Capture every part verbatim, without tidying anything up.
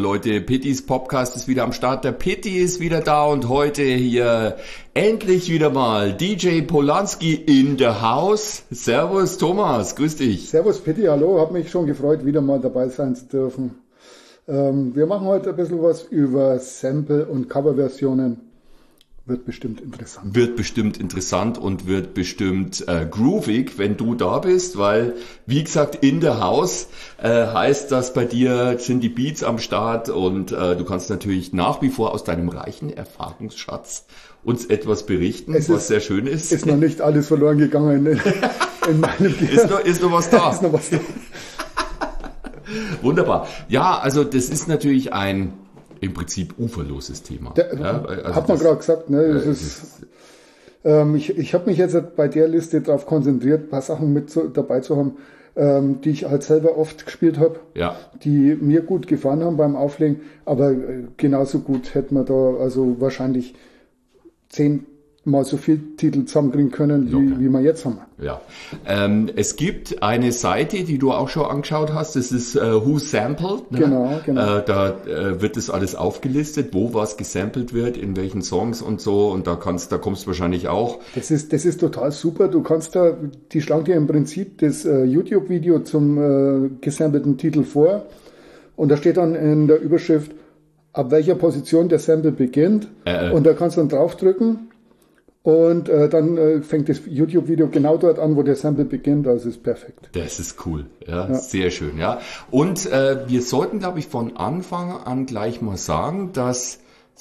Leute, Pittys Podcast ist wieder am Start, der Pitti ist wieder da und heute hier endlich wieder mal D J Polanski in the house. Servus Thomas, grüß dich. Servus Pitti, hallo, hab mich schon gefreut, wieder mal dabei sein zu dürfen. Ähm, wir machen heute ein bisschen was über Sample- und Coverversionen. Wird bestimmt interessant. Wird bestimmt interessant und wird bestimmt äh, groovig, wenn du da bist, weil, wie gesagt, in der House äh, heißt das, bei dir sind die Beats am Start und äh, du kannst natürlich nach wie vor aus deinem reichen Erfahrungsschatz uns etwas berichten, es was ist, sehr schön ist. Ist noch nicht alles verloren gegangen in, in meinem Gehirn. Ist noch, ist noch was da. ist noch was da. Wunderbar. Ja, also das ist natürlich ein im Prinzip uferloses Thema. Der, ja, also hat man gerade gesagt. Ne? Das äh, ist, ist, ähm, ich ich habe mich jetzt bei der Liste darauf konzentriert, ein paar Sachen mit zu, dabei zu haben, ähm, die ich halt selber oft gespielt habe, ja. die mir gut gefallen haben beim Auflegen, aber äh, genauso gut hätte man da also wahrscheinlich zehnmal so viel Titel zusammenkriegen können, wie, wie wir jetzt haben. Ja, ähm, es gibt eine Seite, die du auch schon angeschaut hast, das ist äh, Who Sampled. Ne? Genau, genau. Äh, da äh, wird das alles aufgelistet, wo was gesampelt wird, in welchen Songs und so, und da kannst, da kommst du wahrscheinlich auch. Das ist, das ist total super. Du kannst da, die schlagen dir im Prinzip das äh, YouTube-Video zum äh, gesampelten Titel vor, und da steht dann in der Überschrift, ab welcher Position der Sample beginnt, äh, äh. und da kannst du dann draufdrücken. Und äh, dann äh, fängt das YouTube-Video genau dort an, wo der Sample beginnt, also ist perfekt. Das ist cool, ja, ja. Sehr schön, ja. Und äh, wir sollten, glaube ich, von Anfang an gleich mal sagen, dass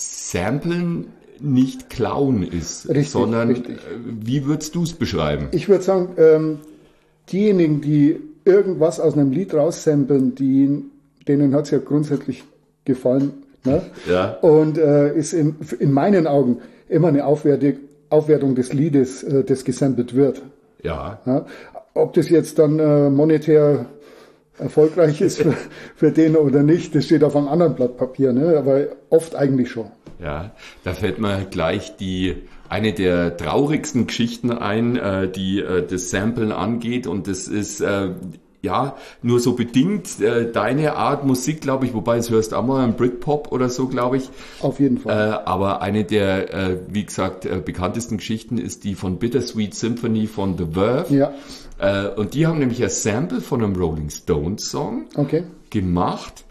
Samplen nicht Klauen ist, richtig, sondern richtig. Äh, wie würdest du es beschreiben? Ich würde sagen, ähm, diejenigen, die irgendwas aus einem Lied raussamplen, die, denen hat es ja grundsätzlich gefallen, ne? Ja. Und äh, ist in, in meinen Augen immer eine Aufwertung Aufwertung des Liedes, äh, das gesampelt wird. Ja. ja. Ob das jetzt dann äh, monetär erfolgreich ist für, für den oder nicht, das steht auf einem anderen Blatt Papier, ne? Aber oft eigentlich schon. Ja, da fällt mir gleich die eine der traurigsten Geschichten ein, äh, die äh, das Samplen angeht, und das ist äh, ja, nur so bedingt äh, deine Art Musik, glaube ich, wobei es hörst auch mal einen Britpop oder so, glaube ich. Auf jeden Fall. Äh, aber eine der, äh, wie gesagt, äh, bekanntesten Geschichten ist die von Bittersweet Symphony von The Verve. Ja. Äh, und die haben nämlich ein Sample von einem Rolling Stones Song okay. gemacht.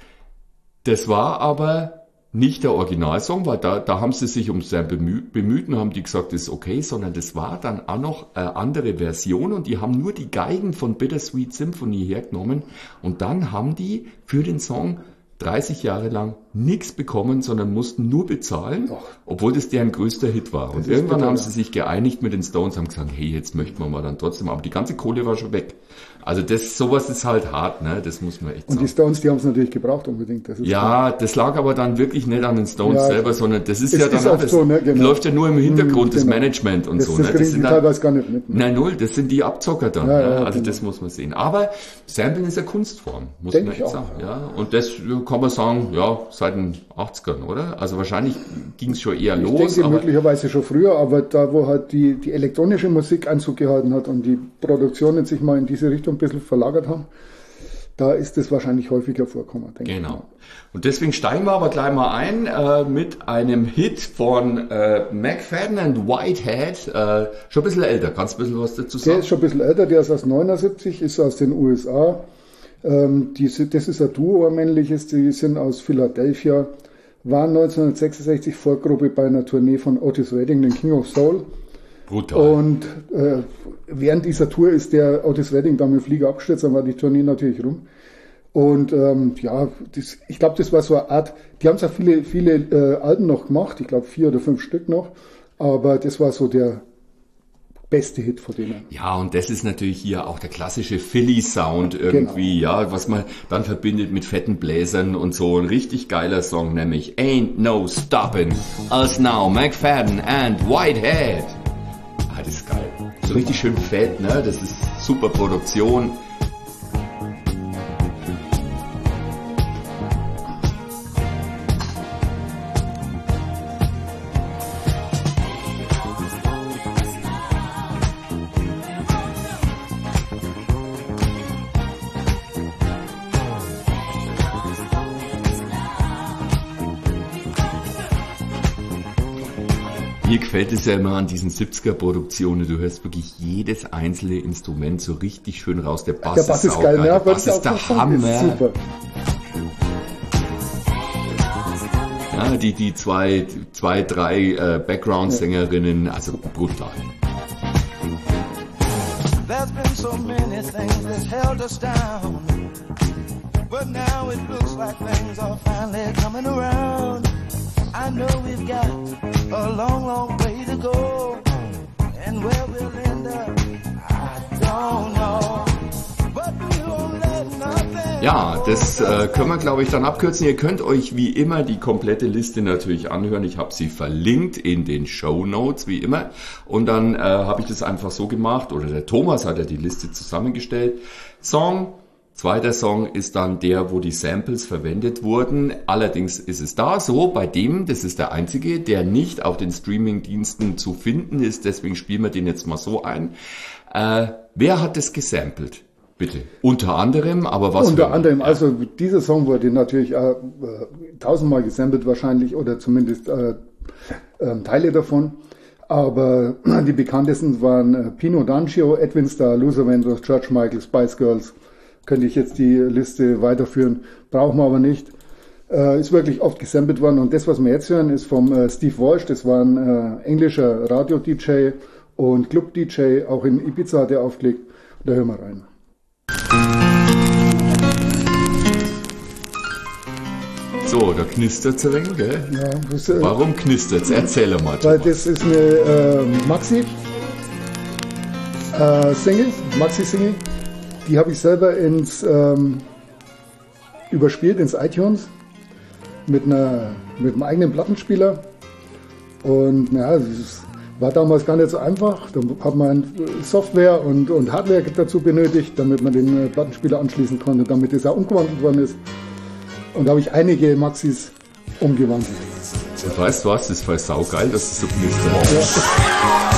Das war aber nicht der Originalsong, weil da, da haben sie sich ums Sample bemüht und haben die gesagt, das ist okay, sondern das war dann auch noch eine andere Version, und die haben nur die Geigen von Bittersweet Symphony hergenommen, und dann haben die für den Song dreißig Jahre lang nichts bekommen, sondern mussten nur bezahlen, Och. obwohl das deren größter Hit war. Und irgendwann bitter, haben sie sich geeinigt mit den Stones, haben gesagt, hey, jetzt möchten wir mal dann trotzdem, aber die ganze Kohle war schon weg. Also das, sowas ist halt hart, ne? Das muss man echt sagen. Und die Stones, die haben es natürlich gebraucht unbedingt. Das ist ja, klar. Das lag aber dann wirklich nicht an den Stones ja, selber, sondern das ist, ist ja dann, ist auch das, so, ne? Genau. Das läuft ja nur im Hintergrund, genau. Das Management und das, so. Das, ne? das sind dann, teilweise gar nicht mit. Ne? Nein, null, das sind die Abzocker dann. Ja, ne? ja, Also genau. das muss man sehen. Aber Samplen ist eine Kunstform, muss Denk man echt auch, sagen. ja. Ja. Und das kann man sagen, ja, seit den achtzigern, oder? Also wahrscheinlich ging es schon eher ich los. Ich denke aber möglicherweise schon früher, aber da, wo halt die, die elektronische Musik Einzug gehalten hat und die Produktionen sich mal in diese Richtung ein bisschen verlagert haben, da ist es wahrscheinlich häufiger vorkommen, denke genau. ich. Genau. Und deswegen steigen wir aber gleich mal ein äh, mit einem Hit von äh, McFadden and Whitehead. Äh, schon ein bisschen älter. Kannst du ein bisschen was dazu sagen? Der ist schon ein bisschen älter, der ist aus neunundsiebzig, ist aus den U S A. Ähm, die, das ist ein Duo, ein männliches, die sind aus Philadelphia, waren neunzehnhundertsechsundsechzig Vorgruppe bei einer Tournee von Otis Redding, den King of Soul. Brutal. Und äh, während dieser Tour ist der Otis Redding dann mit dem Flieger abgestürzt, dann war die Tournee natürlich rum. Und ähm, ja, das, ich glaube, das war so eine Art, die haben zwar viele, viele äh, Alben noch gemacht, ich glaube vier oder fünf Stück noch, aber das war so der beste Hit von denen. Ja, und das ist natürlich hier auch der klassische Philly-Sound irgendwie, genau. Ja, was man dann verbindet mit fetten Bläsern und so. Ein richtig geiler Song, nämlich Ain't No Stoppin' Us Now, McFadden and Whitehead. Ah, das ist geil. So richtig schön fett, ne? Das ist super Produktion. gefällt es ja immer an diesen siebziger-Produktionen, du hörst wirklich jedes einzelne Instrument so richtig schön raus. Der Bass, der Bass ist, ist geil, geil. Ja, der Bass ist der Hammer. Ist super. Ja, die, die zwei, zwei, drei äh, Background-Sängerinnen, also brutal. There's been so many things that held us down, but now it looks like things are finally coming around. I know we've got a long, long way to go, and where we'll end up, I don't know. But we won't let nothing. Ja, das äh, können wir, glaube ich, dann abkürzen. Ihr könnt euch wie immer die komplette Liste natürlich anhören. Ich habe sie verlinkt in den Shownotes, wie immer. Und dann äh, habe ich das einfach so gemacht, oder der Thomas hat ja die Liste zusammengestellt. Song. Zweiter Song ist dann der, wo die Samples verwendet wurden. Allerdings ist es da so, bei dem, das ist der einzige, der nicht auf den Streaming-Diensten zu finden ist. Deswegen spielen wir den jetzt mal so ein. Äh, wer hat das gesampelt? Bitte. Unter anderem, aber was? Unter anderem, ja. Also dieser Song wurde natürlich äh, tausendmal gesampelt wahrscheinlich, oder zumindest äh, äh, Teile davon. Aber die bekanntesten waren äh, Pino D'Ancio, Edwin Starr, Luther Vandross, George Michael, Spice Girls. Könnte ich jetzt die Liste weiterführen, brauchen wir aber nicht. Äh, ist wirklich oft gesampelt worden. Und das, was wir jetzt hören, ist vom äh, Steve Walsh. Das war ein äh, englischer Radio-D J und Club-D J. Auch in Ibiza hat er aufgelegt. Und da hören wir rein. So, da knistert es ein wenig, gell? Ja, das, äh, Warum knistert es? Erzähl mal. Weil das ist eine äh, Maxi äh, Single, Maxi-Single. Die habe ich selber ins ähm, überspielt, ins iTunes mit, einer, mit einem eigenen Plattenspieler. Und ja, es war damals gar nicht so einfach. Da hat man Software und, und Hardware dazu benötigt, damit man den Plattenspieler anschließen konnte, damit es auch umgewandelt worden ist. Und da habe ich einige Maxis umgewandelt. Und weißt du was, das war saugeil, dass es so knistert. Ja.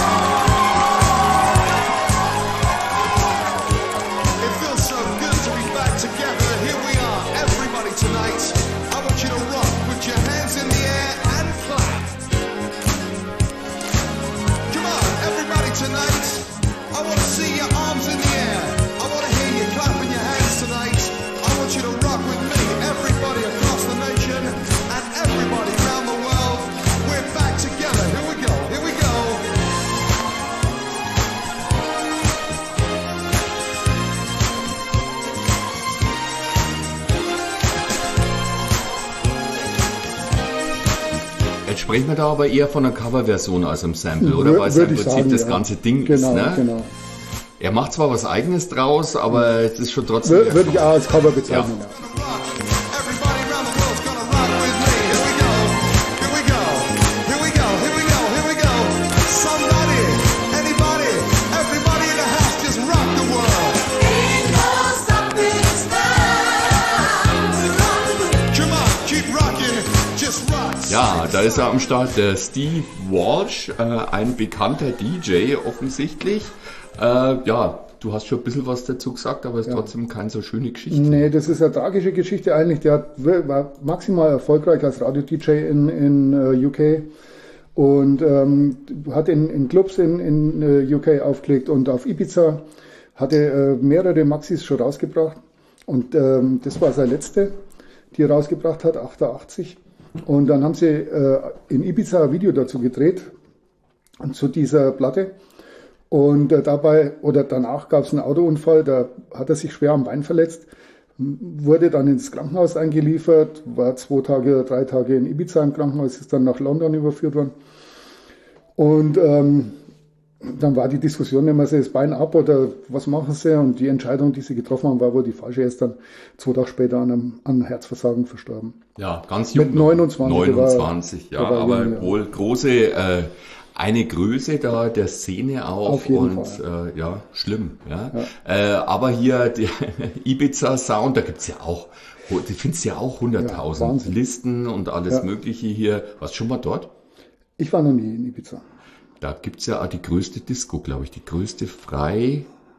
Sprechen wir da aber eher von einer Coverversion als einem Sample, oder? Weil es ja im Prinzip sagen, das ja. ganze Ding genau, ist, ne? Genau. Er macht zwar was Eigenes draus, aber es ist schon trotzdem... Würde würd ich auch als Cover bezeichnen, ja. Ja, da ist er am Start, der Steve Walsh, äh, ein bekannter D J offensichtlich. Äh, ja, du hast schon ein bisschen was dazu gesagt, aber es ist ja. trotzdem keine so schöne Geschichte. Nee, das ist eine tragische Geschichte eigentlich. Der hat, war maximal erfolgreich als Radio-D J in, in uh, U K und ähm, hat in, in Clubs in, in uh, U K aufgelegt und auf Ibiza, hatte äh, mehrere Maxis schon rausgebracht und ähm, das war seine letzte, die er rausgebracht hat, achtundachtzig. Und dann haben sie äh, in Ibiza ein Video dazu gedreht, zu dieser Platte. Und äh, dabei, oder danach gab es einen Autounfall, da hat er sich schwer am Bein verletzt, wurde dann ins Krankenhaus eingeliefert, war zwei Tage oder drei Tage in Ibiza im Krankenhaus, ist dann nach London überführt worden. Und ähm, dann war die Diskussion, nehmen sie das Bein ab oder was machen sie? Und die Entscheidung, die sie getroffen haben, war wohl die falsche. Er ist dann zwei Tage später an einem an Herzversagen verstorben. Ja, ganz jung. Mit neunundzwanzig. neunundzwanzig, war, ja, aber jung, wohl große, äh, eine Größe da der Szene auch. Auf jeden und Fall. Äh, ja, schlimm. Ja. ja. Äh, aber hier der Ibiza-Sound, da gibt's ja auch, du findest ja auch hunderttausend ja, Listen und alles ja. Mögliche hier. Warst du schon mal dort? Ich war noch nie in Ibiza. Da gibt's ja auch die größte Disco, glaube ich, die größte frei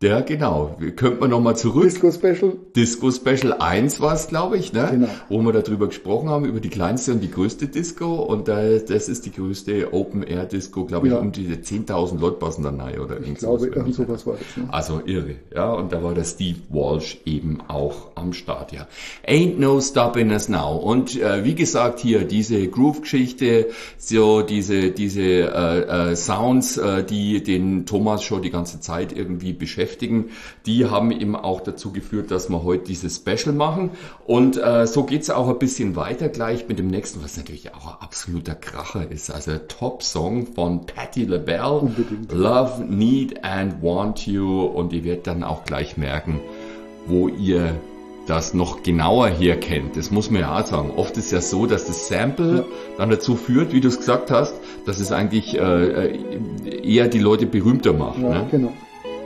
Ja, genau. Könnte man nochmal zurück. Disco Special. Disco Special eins war es, glaube ich, ne? Genau. Wo wir darüber gesprochen haben, über die kleinste und die größte Disco. Und äh, das ist die größte Open-Air-Disco, glaube ich, Ja. um die zehntausend Leute passen da rein. Oder Ich irgend glaube, sowas. irgend sowas war das. Ne? Also irre, ja. Und da war der Steve Walsh eben auch am Start, ja. Ain't no stopping us now. Und äh, wie gesagt, hier diese Groove-Geschichte, so diese diese äh, äh, Sounds, äh, die den Thomas schon die ganze Zeit irgendwie beschäftigen, die haben eben auch dazu geführt, dass wir heute dieses Special machen. Und äh, so geht's auch ein bisschen weiter gleich mit dem nächsten, was natürlich auch ein absoluter Kracher ist. Also Top-Song von Patti LaBelle, Unbedingt. Love, Need and Want You. Und ihr werdet dann auch gleich merken, wo ihr das noch genauer hier kennt. Das muss man ja auch sagen. Oft ist ja so, dass das Sample Ja. dann dazu führt, wie du es gesagt hast, dass es eigentlich äh, eher die Leute berühmter macht. Ja, Ne? genau.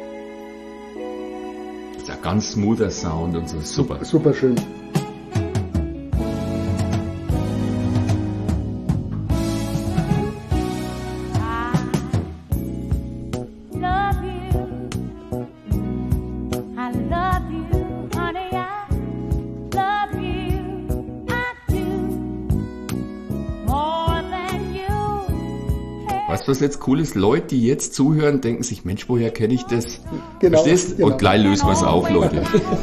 Ist ja ganz smoother Sound und so. Super. Super schön. Love you. I love you, honey. I love you. I do more than you. Weißt du, was jetzt cool ist? Leute, die jetzt zuhören, denken sich, Mensch, woher kenne ich das? Genau, Verstehst? genau. Und gleich lösen wir es auf, Leute.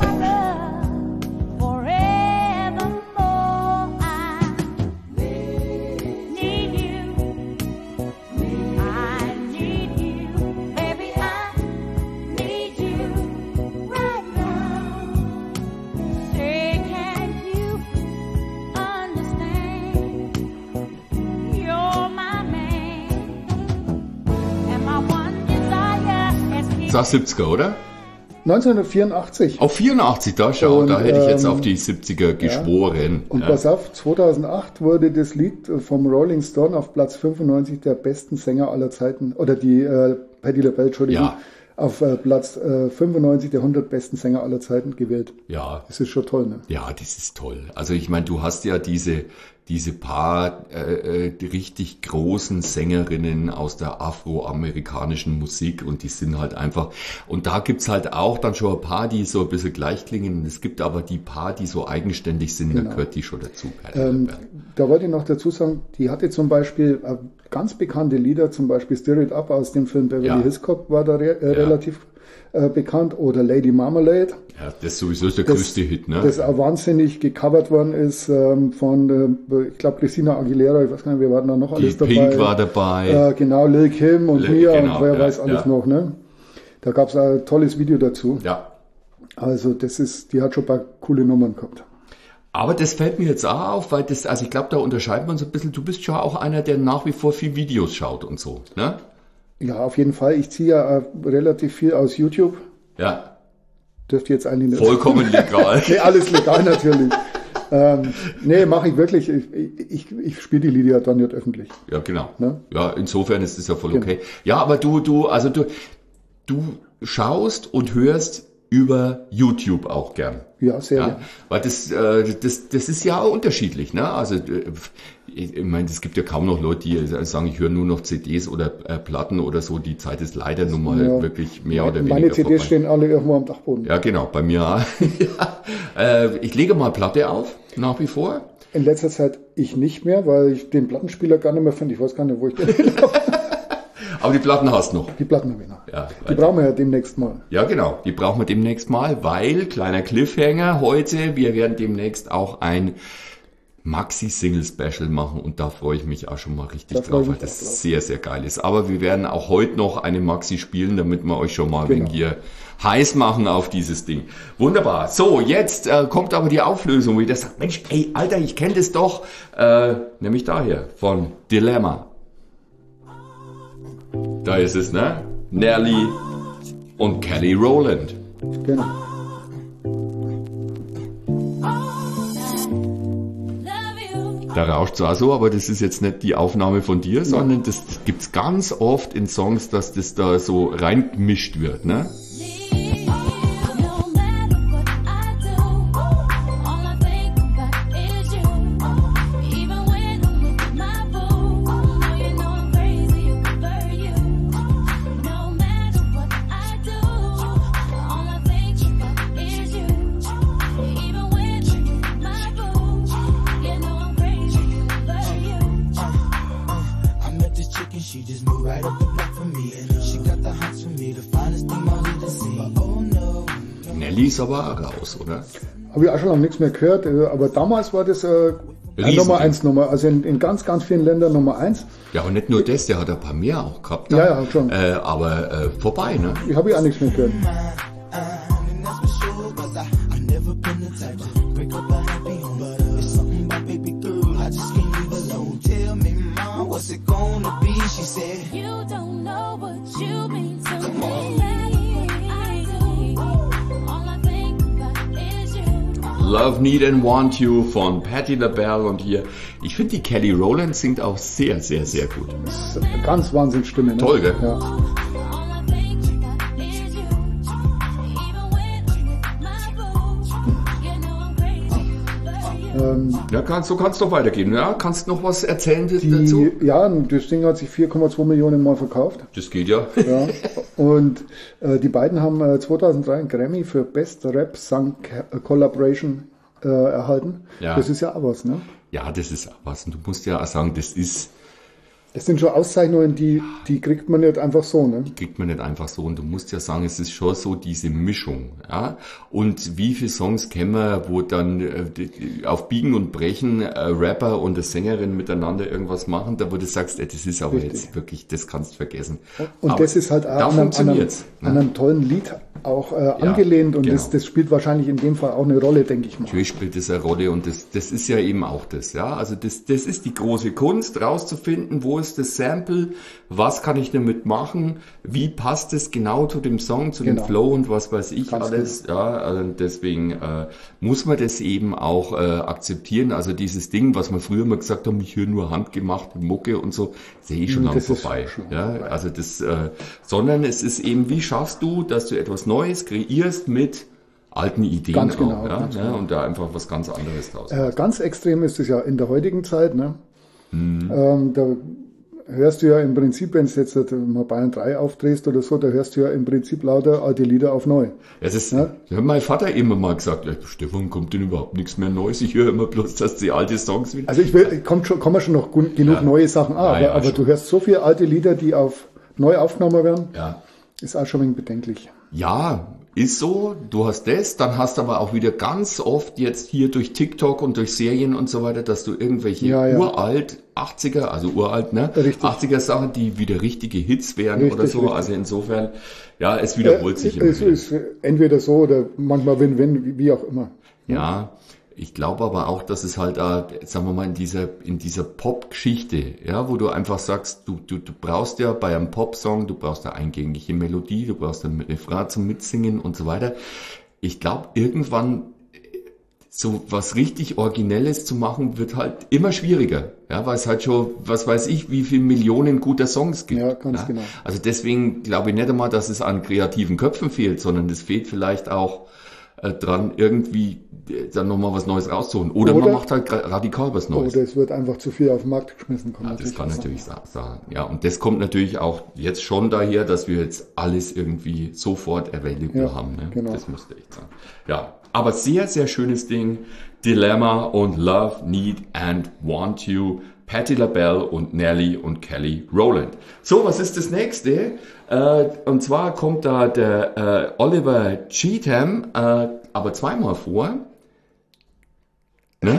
Das war siebziger, oder? neunzehnhundertvierundachtzig. Auf vierundachtzig, da schau, Und, da hätte ich jetzt ähm, auf die siebziger geschworen. Und Ja. pass auf, zweitausendacht wurde das Lied vom Rolling Stone auf Platz fünfundneunzig der besten Sänger aller Zeiten, oder die äh, Patti LaBelle, Entschuldigung, Ja. auf äh, Platz äh, fünfundneunzig der hundert besten Sänger aller Zeiten gewählt. Ja, Das ist schon toll, ne? ja, das ist toll. Also ich meine, du hast ja diese diese paar äh, äh, richtig großen Sängerinnen aus der afroamerikanischen Musik und die sind halt einfach, und da gibt's halt auch dann schon ein paar, die so ein bisschen gleich klingen. Es gibt aber die paar, die so eigenständig sind, da gehört die schon dazu. Patti Ähm, LaBelle. da wollte ich noch dazu sagen, die hatte zum Beispiel äh, ganz bekannte Lieder, zum Beispiel Stir It Up aus dem Film Beverly Ja. Hills Cop war da re äh, Ja. relativ äh, bekannt, oder Lady Marmalade. Ja, das sowieso ist der größte Hit, ne? Das auch wahnsinnig gecovert worden ist ähm, von, äh, ich glaube, Christina Aguilera, ich weiß gar nicht, wer war denn da noch Die alles dabei? Pink war dabei. Äh, genau, Lil Kim und Lil- Mia genau, und wer ja, weiß alles ja. noch, ne? Da gab es ein tolles Video dazu. Ja. Also das ist, die hat schon ein paar coole Nummern gehabt. Aber das fällt mir jetzt auch auf, weil das, also ich glaube, da unterscheiden wir uns ein bisschen. Du bist schon auch einer, der nach wie vor viel Videos schaut und so, ne? Ja, auf jeden Fall. Ich ziehe ja äh, relativ viel aus YouTube. Ja. Dürfte jetzt eigentlich nicht. Vollkommen legal. Nee, alles legal natürlich. ähm, nee, mache ich wirklich. Ich, ich, ich spiele die Lieder dann nicht öffentlich. Ja, genau. Ne? Ja, insofern ist das ja voll okay. Ja, aber du, du, also du, du schaust und hörst über YouTube auch gern. Ja, sehr Ja, gerne. weil das, äh, das, das ist ja auch unterschiedlich, ne? Also, äh, ich, ich meine, es gibt ja kaum noch Leute, die sagen, ich höre nur noch C Ds oder äh, Platten oder so. Die Zeit ist leider nun mal Ja. wirklich mehr oder weniger Meine C Ds vorbei. stehen alle irgendwo am Dachboden. Ja, genau, bei mir auch. ja. äh, ich lege mal Platte auf, nach wie vor. In letzter Zeit ich nicht mehr, weil ich den Plattenspieler gar nicht mehr finde. Ich weiß gar nicht, wo ich den Aber die Platten hast du noch. Die Platten habe ich noch. Ja, Die brauchen wir ja demnächst mal. Ja, genau. Die brauchen wir demnächst mal, weil, kleiner Cliffhanger heute, wir werden demnächst auch ein Maxi-Single-Special machen und da freue ich mich auch schon mal richtig Da freue drauf, ich weil mich das auch drauf. sehr, sehr geil ist. Aber wir werden auch heute noch eine Maxi spielen, damit wir euch schon mal Genau. wegen hier heiß machen auf dieses Ding. Wunderbar. So, jetzt äh, kommt aber die Auflösung, wo ihr das sagt, Mensch, ey, Alter, ich kenne das doch, äh, nämlich daher, von Dilemma. Da ist es, ne? Nelly und Kelly Rowland. Genau. Da rauscht zwar so, aber das ist jetzt nicht die Aufnahme von dir, sondern das gibt's ganz oft in Songs, dass das da so reingemischt wird, ne? right up the block for me. She got the hots for me, the finest thing I'll ever see. But oh no. Nelly ist aber auch raus, oder? Habe ich auch schon lange nichts mehr gehört, äh, aber damals war das äh, eine Riesending. Nummer eins Nummer, also in, in ganz, ganz vielen Ländern Nummer eins. Ja, und nicht nur das, der hat ein paar mehr auch gehabt. Ja, ja, schon. Äh, aber äh, vorbei, ne? Ich habe ich auch nichts mehr gehört. And that's for sure, cause I, I never been the type to break up a happy home. But uh, it's something about baby girl, I just can't leave alone. Tell me, mom, what's it gonna be? She said, You don't know what you mean to me. I do. All I think about is you. Love, Need and Want You von Patti LaBelle und hier, ich finde die Kelly Rowland singt auch sehr, sehr, sehr gut. Das ist eine ganz Wahnsinnsstimme. Ne? Toll, gell? Ja. All I think about is you. Even when I get my boo, you know I'm crazy for you. Ähm, Ja, kannst, so kannst du weitergehen. Ja, kannst noch was erzählen dazu? die, ja, das Ding hat sich vier Komma zwei Millionen Mal verkauft. Das geht ja. Ja. Und äh, die beiden haben äh, zweitausenddrei einen Grammy für Best Rap Song Collaboration äh, erhalten. Ja. Das ist ja auch was, ne? Ja, das ist auch was. Und du musst ja auch sagen, das ist, Das sind schon Auszeichnungen, die, die kriegt man nicht einfach so, ne? kriegt man nicht einfach so. Und du musst ja sagen, es ist schon so diese Mischung. Ja? Und wie viele Songs kennen wir, wo dann äh, die- auf Biegen und Brechen äh, Rapper und eine Sängerin miteinander irgendwas machen, da wo du sagst, ey, das ist aber Richtig. jetzt wirklich, das kannst du vergessen. Und Aber das ist halt da auch an einem, an, einem, funktioniert's. an Ne? einem tollen Lied auch äh, angelehnt und genau. das, das spielt wahrscheinlich in dem Fall auch eine Rolle, denke ich mal. Natürlich spielt das eine Rolle und das, das ist ja eben auch das, ja. Also das, das ist die große Kunst, rauszufinden, wo ist das Sample, was kann ich damit machen, wie passt es genau zu dem Song, zu Genau. dem Flow und was weiß ich Ganz alles, ja. Also deswegen äh, muss man das eben auch äh, akzeptieren. Also dieses Ding, was man früher mal gesagt haben, ich höre nur handgemachte Mucke und so, sehe ich schon lange Das ist vorbei. schon Ja, vorbei. also das, äh, sondern es ist eben, wie schaffst du, dass du etwas Neues kreierst mit alten Ideen Ganz auch, genau, ja, ganz ja, genau. und da einfach was ganz anderes draus. Äh, ganz extrem ist es ja in der heutigen Zeit, ne? Mhm. Ähm, da hörst du ja im Prinzip, wenn du jetzt halt mal Bayern drei aufdrehst oder so, da hörst du ja im Prinzip lauter alte Lieder auf neu. Ja, das ist, Ja. da hat mein Vater immer mal gesagt, ja, Stefan, kommt denn überhaupt nichts mehr Neues? Ich höre immer bloß, dass die alte Songs wieder... Also ich will, kommt schon, kommen schon noch gun- genug Ja. neue Sachen, ah, Ja, aber, ja, aber schon. du hörst so viele alte Lieder, die auf neu aufgenommen werden, Ja. ist auch schon ein wenig bedenklich. Ja, ist so, du hast das, dann hast aber auch wieder ganz oft jetzt hier durch TikTok und durch Serien und so weiter, dass du irgendwelche Ja, ja. uralt, achtziger, also uralt, ne? Richtig. achtziger Sachen, die wieder richtige Hits wären Richtig, oder so, richtig. also insofern, ja, es wiederholt sich immer es wieder. ist entweder so oder manchmal Win-Win, wie- wie auch immer. Ja, ich glaube aber auch, dass es halt, äh, sagen wir mal, in dieser in dieser Pop-Geschichte, ja, wo du einfach sagst, du, du, du brauchst ja bei einem Pop-Song, du brauchst eine eingängige Melodie, du brauchst ein Refrain zum Mitsingen und so weiter. Ich glaube, irgendwann äh, so was richtig Originelles zu machen, wird halt immer schwieriger, ja, weil es halt schon, was weiß ich, wie viele Millionen guter Songs gibt. Ja, ganz genau. Also deswegen glaube ich nicht einmal, dass es an kreativen Köpfen fehlt, sondern es fehlt vielleicht auch äh, dran, irgendwie äh, dann nochmal was Neues rauszuholen. Oder, Oder- man macht halt gra- radikal was Neues. Oder es wird einfach zu viel auf den Markt geschmissen. Kann Ja, man das kann auch natürlich sa- sagen. Ja, und das kommt natürlich auch jetzt schon daher, dass wir jetzt alles irgendwie sofort available Ja, haben. Ne? genau. Das müsste ich sagen. Ja, aber sehr, sehr schönes Ding. Dilemma und Love, Need and Want You. Patti LaBelle und Nelly und Kelly Rowland. So, was ist das nächste? Äh, und zwar kommt da der äh, Oliver Cheatham, äh, aber zweimal vor. Ne?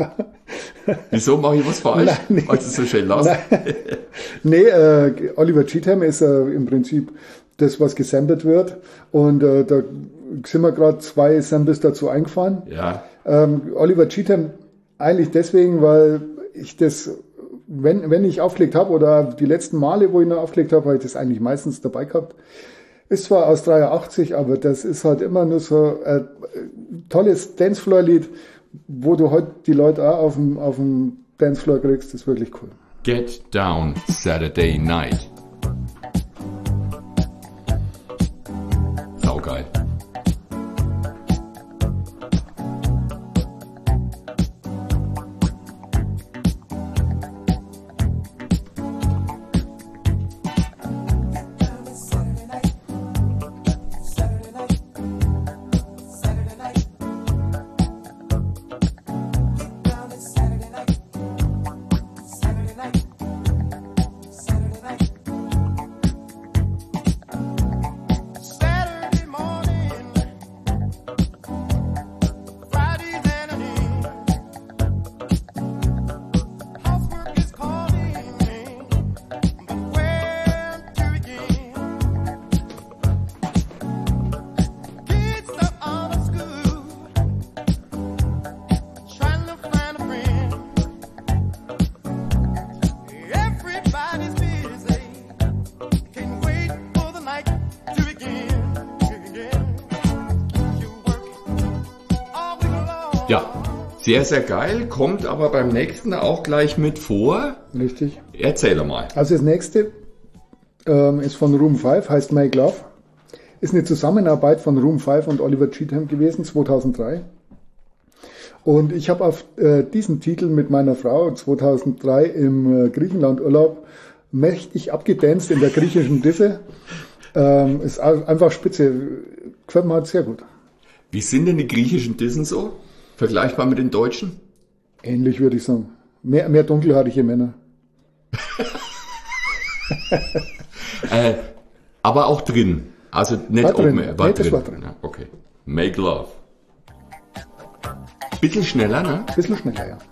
Wieso mache ich was falsch? Nein, nee. Weil es so schön lassen. Nee, äh, Oliver Cheatham ist äh, im Prinzip das, was gesampelt wird. Und äh, da sind mir gerade zwei Samples dazu eingefallen. Ja, Ähm, Oliver Cheatham eigentlich deswegen, weil ich das, wenn, wenn ich aufgelegt habe oder die letzten Male, wo ich noch aufgelegt habe, habe ich das eigentlich meistens dabei gehabt. Ist zwar aus dreiundachtzig, aber das ist halt immer nur so ein tolles Dancefloor-Lied, wo du heute die Leute auch auf dem, auf dem Dancefloor kriegst. Das ist wirklich cool. Get Down Saturday Night. Saugeil. Saturday night, Saturday night, Saturday night. Sehr, sehr geil, kommt aber beim nächsten auch gleich mit vor. Richtig. Erzähl mal. Also das nächste ähm, ist von Room fünf, heißt Make Love. Ist eine Zusammenarbeit von Room fünf und Oliver Cheatham gewesen, zweitausenddrei. Und ich habe auf äh, diesen Titel mit meiner Frau zweitausenddrei im äh, Griechenland-Urlaub mächtig abgedanced in der griechischen Disse. Ähm, ist einfach spitze. Gefällt mir halt sehr gut. Wie sind denn die griechischen Dissen so? Vergleichbar mit den deutschen? Ähnlich würde ich sagen. Mehr, mehr dunkelhaarige Männer. äh, aber auch drin. Also nicht War drin. oben, war Nee, das drin. war drin. Ja, okay. Make Love. Bisschen schneller, ne? Bisschen schneller, ja.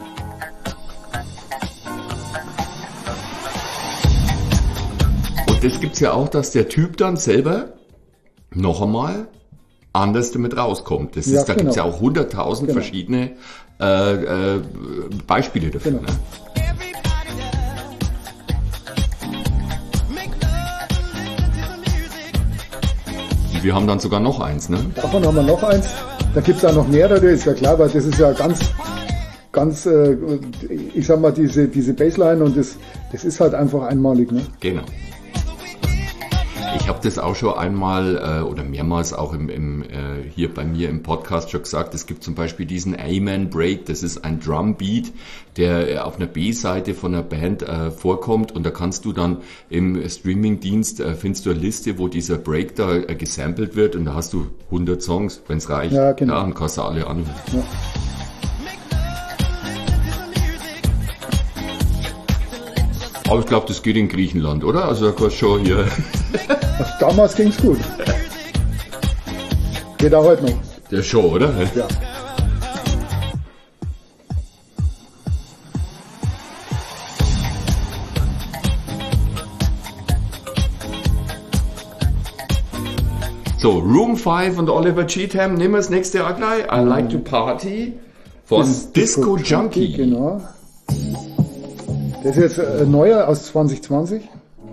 Und das gibt's ja auch, dass der Typ dann selber noch einmal anders damit rauskommt. Das Ja, ist, da genau. gibt's ja auch hunderttausend Genau. verschiedene äh, äh, Beispiele dafür. Genau. Ne? Everybody does. Make love and listen to the music. Und wir haben dann sogar noch eins, ne? Davon haben wir noch eins. Da gibt's auch noch mehrere, ist ja klar, weil das ist ja ganz, ganz, äh, ich sag mal, diese, diese Bassline und das, das ist halt einfach einmalig, ne? Genau. Ich habe das auch schon einmal äh, oder mehrmals auch im, im, äh, hier bei mir im Podcast schon gesagt. Es gibt zum Beispiel diesen Amen Break. Das ist ein Drumbeat, der äh, auf einer B-Seite von einer Band äh, vorkommt. Und da kannst du dann im Streamingdienst, äh, findest du eine Liste, wo dieser Break da äh, gesampelt wird. Und da hast du hundert Songs, wenn es reicht. Ja, genau. Ja, und kannst du alle anhören. Ja. Aber ich glaube, das geht in Griechenland, oder? Also da kannst du schon hier... Also damals ging's gut. Geht auch heute noch. Der Show, oder? Ja. So, Room fünf und Oliver Cheatham, nehmen wir das nächste Jahr gleich. I Like to Party von Disco Junkie. Genau. Das ist jetzt ein neuer aus zwanzig zwanzig.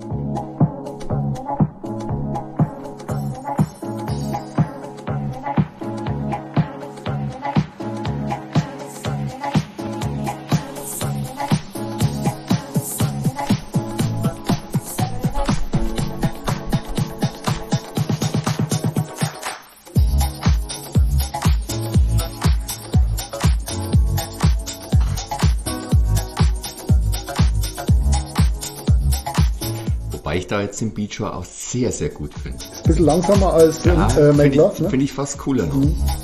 Wobei ich da jetzt den Beat schon auch sehr, sehr gut finde. Ist ein bisschen langsamer als Ja, äh, Make finde Love, ich, ne? find ich fast cooler noch.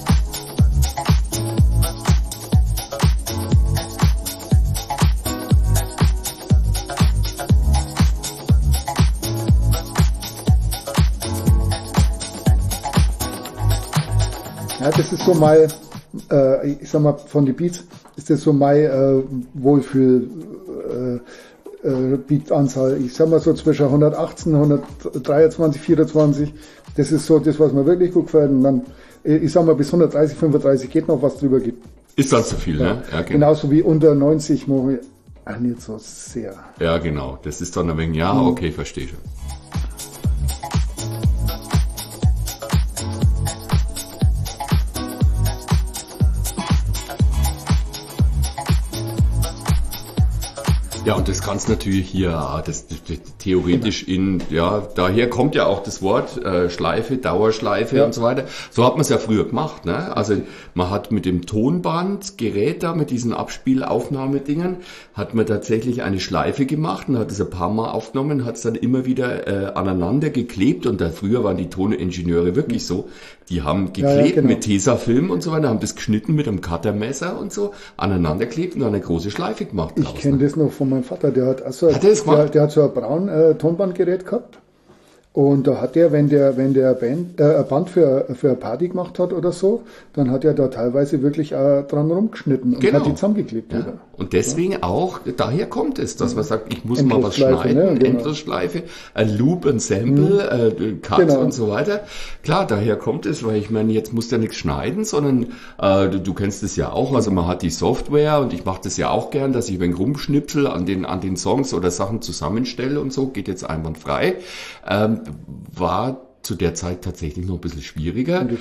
Ja, das ist so mein, äh, ich sag mal, von den Beats ist das so mein äh, Wohlfühl äh, äh, Beat-Anzahl. Ich sag mal so zwischen hundertachtzehn, hundertdreiundzwanzig, vierundzwanzig. Das ist so das, was mir wirklich gut gefällt. Und dann, äh, ich sag mal, bis hundertdreißig, fünfunddreißig geht noch, was drüber gibt. Ist das zu viel, ne? Ja, genau. Genauso wie unter neunzig mache ich auch nicht so sehr. Ja, genau. Das ist dann ein wenig, ja, okay, verstehe schon. Ja, und das kannst natürlich hier, das, das, das theoretisch in, ja, daher kommt ja auch das Wort äh, Schleife, Dauerschleife Ja. und so weiter. So hat man es ja früher gemacht, ne? Also man hat mit dem Tonbandgerät da, mit diesen Abspielaufnahmedingen, hat man tatsächlich eine Schleife gemacht und hat es ein paar Mal aufgenommen, hat es dann immer wieder äh, aneinander geklebt und da früher waren die Toningenieure wirklich so, die haben geklebt Ja, ja, genau. mit Tesafilm und so weiter, haben das geschnitten mit einem Cuttermesser und so, aneinander geklebt und dann eine große Schleife gemacht. Ich draus, kenne ne? das noch von meinem Vater, der hat, also, Hat er das gemacht? der, der hat so ein braun äh, Tonbandgerät gehabt. Und da hat er, wenn der, wenn der Band, äh, ein Band für, für eine Party gemacht hat oder so, dann hat er da teilweise wirklich auch dran rumgeschnitten und Genau. hat die zusammengeklebt Ja. wieder. Und deswegen auch, daher kommt es, dass man sagt, ich muss mal was Endlosschleife, schneiden, ne? Genau. Endlosschleife, ein Loop, ein Sample, äh, Cut Genau. und so weiter. Klar, daher kommt es, weil ich meine, jetzt musst du ja nichts schneiden, sondern äh, du, du kennst es ja auch, also man hat die Software und ich mache das ja auch gern, dass ich wenn rumschnipsel an den, an den Songs oder Sachen zusammenstelle und so, geht jetzt einwandfrei. Ähm, war zu der Zeit tatsächlich noch ein bisschen schwieriger. Richtig.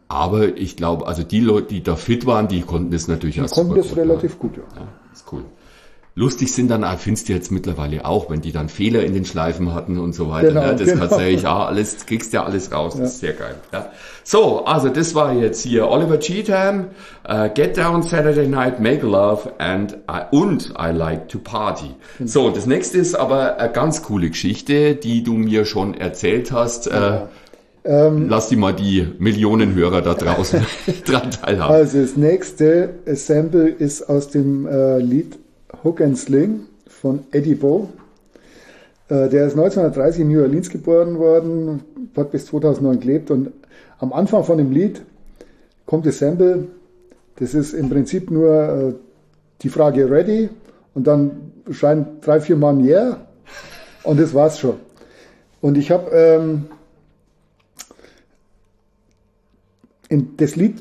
Aber ich glaube, also die Leute, die da fit waren, die konnten das natürlich Die auch konnten super das gut, relativ ja. gut, ja. Ja, ist cool. Lustig sind dann, auch, findest du jetzt mittlerweile auch, wenn die dann Fehler in den Schleifen hatten und so weiter. Genau, ne? Das genau. kannst du ja alles, kriegst ja alles raus. Das ist sehr geil. Ja. So, also das war jetzt hier Oliver Cheatham, uh, Get Down Saturday Night, Make Love and I, und I Like to Party. So, das nächste ist aber eine ganz coole Geschichte, die du mir schon erzählt hast. Äh, Ähm, Lass die mal die Millionen Hörer da draußen dran teilhaben. Also das nächste Sample ist aus dem äh, Lied Hook and Sling von Eddie Bo. Äh, der ist neunzehnhundertdreißig in New Orleans geboren worden, hat bis zweitausendneun gelebt und am Anfang von dem Lied kommt das Sample. Das ist im Prinzip nur äh, die Frage Ready und dann schreien drei, vier Mann Yeah und das war's schon. Und ich habe ähm, in das Lied,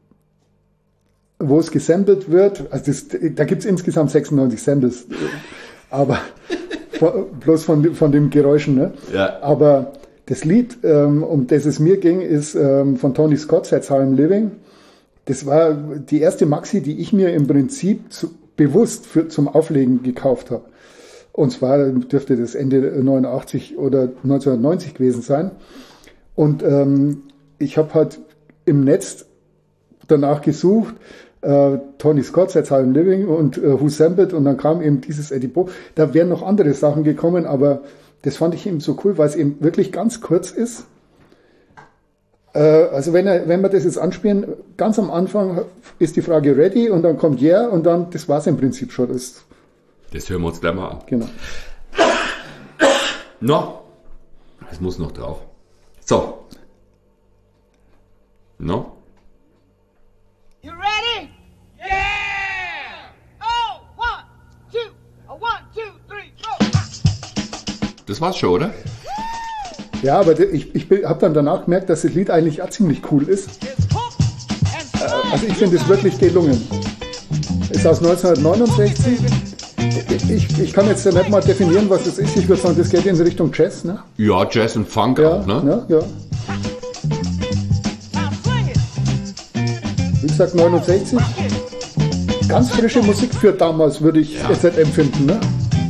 wo es gesampelt wird, also das, da gibt es insgesamt sechsundneunzig Samples, aber von, bloß von, von den Geräuschen. Ne? Ja. Aber das Lied, ähm, um das es mir ging, ist ähm, von Tony Scott, That's How I'm Living. Das war die erste Maxi, die ich mir im Prinzip zu, bewusst für, zum Auflegen gekauft habe. Und zwar dürfte das Ende neunundachtzig oder neunzehnhundertneunzig gewesen sein. Und ähm, ich habe halt im Netz danach gesucht, äh, Tony Scott, That's How I'm Living und äh, Who Sampled und dann kam eben dieses Eddie Bo. Da wären noch andere Sachen gekommen, aber das fand ich eben so cool, weil es eben wirklich ganz kurz ist. Äh, also wenn, er, wenn wir das jetzt anspielen, ganz am Anfang ist die Frage Ready und dann kommt Yeah und dann, das war's im Prinzip schon. Das, Das hören wir uns gleich mal an. genau. No, es muss noch drauf. So. No? You ready? Yeah! Oh, one, two, a one, two, three, go! Das war's schon, oder? Ja, aber ich, ich habe dann danach gemerkt, dass das Lied eigentlich auch ziemlich cool ist. It's hook and slide. Also ich finde es wirklich gelungen. Ist aus neunzehnhundertneunundsechzig. Ich, ich kann jetzt ja nicht mal definieren, was das ist. Ich würde sagen, das geht in Richtung Jazz, ne? Ja, Jazz und Funk Ja, auch, ne? ne? Ja. Now swing it. Wie gesagt, neunundsechzig. Ganz frische Musik für damals, würde ich Ja. jetzt nicht empfinden, ne?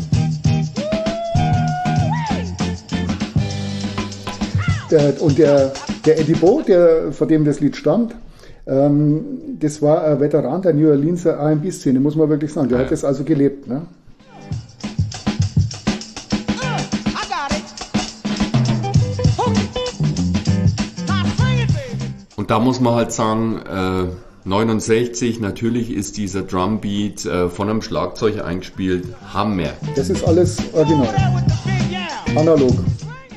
Der, und der, der Eddie Bo, der, von dem das Lied stammt, ähm, das war ein Veteran der New Orleans R and B-Szene, muss man wirklich sagen. Der Ja. hat das also gelebt, ne? Uh, I got it. Hook it. Now swing it, baby. Und da muss man halt sagen, äh, neunundsechzig, natürlich ist dieser Drumbeat äh, von einem Schlagzeug eingespielt. Hammer. Das ist alles original, There with the big yeah. analog. Hook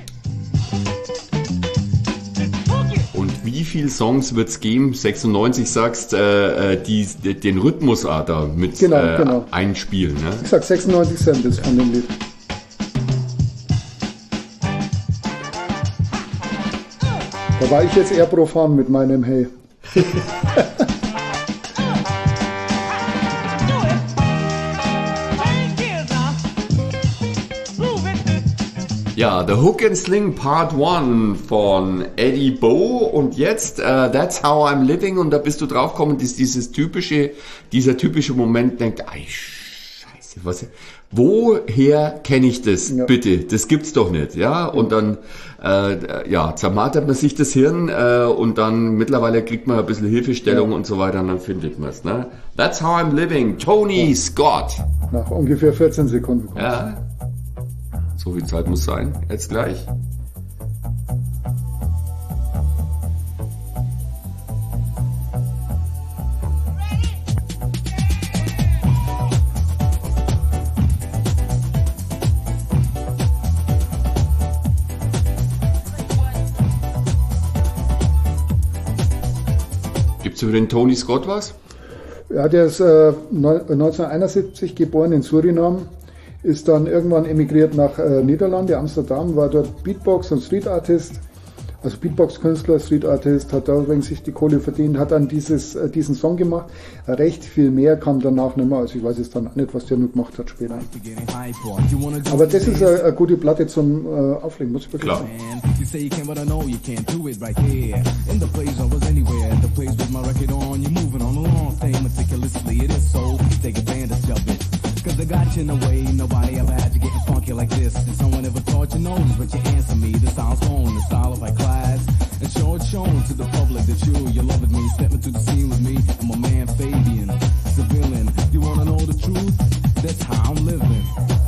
it. Und wie viele Songs wird's geben? sechsundneunzig sagst, äh, äh, die, die den Rhythmus auch da mit Genau, äh, genau. einspielen. Ne? Ich sag sechsundneunzig Samples von dem Lied. Da war ich jetzt eher profan mit meinem Hey. Do it. Change gears now. Move it. Ja, The Hook and Sling Part eins von Eddie Bo und jetzt äh, That's How I'm Living und da bist du draufgekommen, dass dieses typische, dieser typische Moment denkt, ei Scheiße, was, woher kenne ich das? Ja. Bitte, das gibt's doch nicht, ja? Und dann äh, ja, zermartert man sich das Hirn äh, und dann mittlerweile kriegt man ein bisschen Hilfestellung Ja. und so weiter und dann findet man es, ne? That's How I'm Living, Tony Scott. Nach ungefähr vierzehn Sekunden. Ja. So viel Zeit muss sein. Jetzt gleich. Gibt's über den Tony Scott was? Ja, der ist äh, neunzehnhunderteinundsiebzig geboren in Suriname, ist dann irgendwann emigriert nach äh, Niederlande, Amsterdam, war dort Beatbox und Street Artist. also Beatbox-Künstler, Street Artist, hat da wegen sich die Kohle verdient, hat dann dieses, äh, diesen Song gemacht. Recht viel mehr kam danach nicht mehr, also ich weiß jetzt dann auch nicht, was der nur gemacht hat später. Aber das ist eine, eine gute Platte zum äh, Auflegen, muss ich wirklich Klar. sagen. You say you can, but I know you can't do it right here. In the place I was anywhere, the place with my record on. You're moving on along, stay meticulously. It is so, take advantage of it. Cause I got you in a way, nobody ever had you getting funky like this. And someone ever taught you notice, but you answer me. The style's on, the style of my class. And show it shown to the public that you, you love it me. Step into the scene with me, and my man Fabian, civilian. You wanna know the truth? That's how I'm living.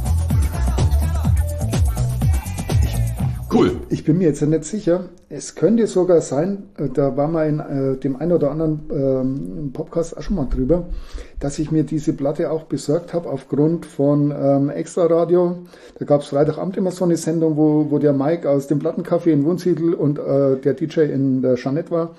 Cool. Ich bin mir jetzt nicht sicher. Es könnte sogar sein, äh, da war mal in äh, dem einen oder anderen ähm, Podcast auch schon mal drüber, dass ich mir diese Platte auch besorgt habe aufgrund von ähm, Extra Radio. Da gab es Freitagabend immer so eine Sendung, wo, wo der Mike aus dem Plattencafé in Wunsiedel und äh, der D J in der Jeanette war,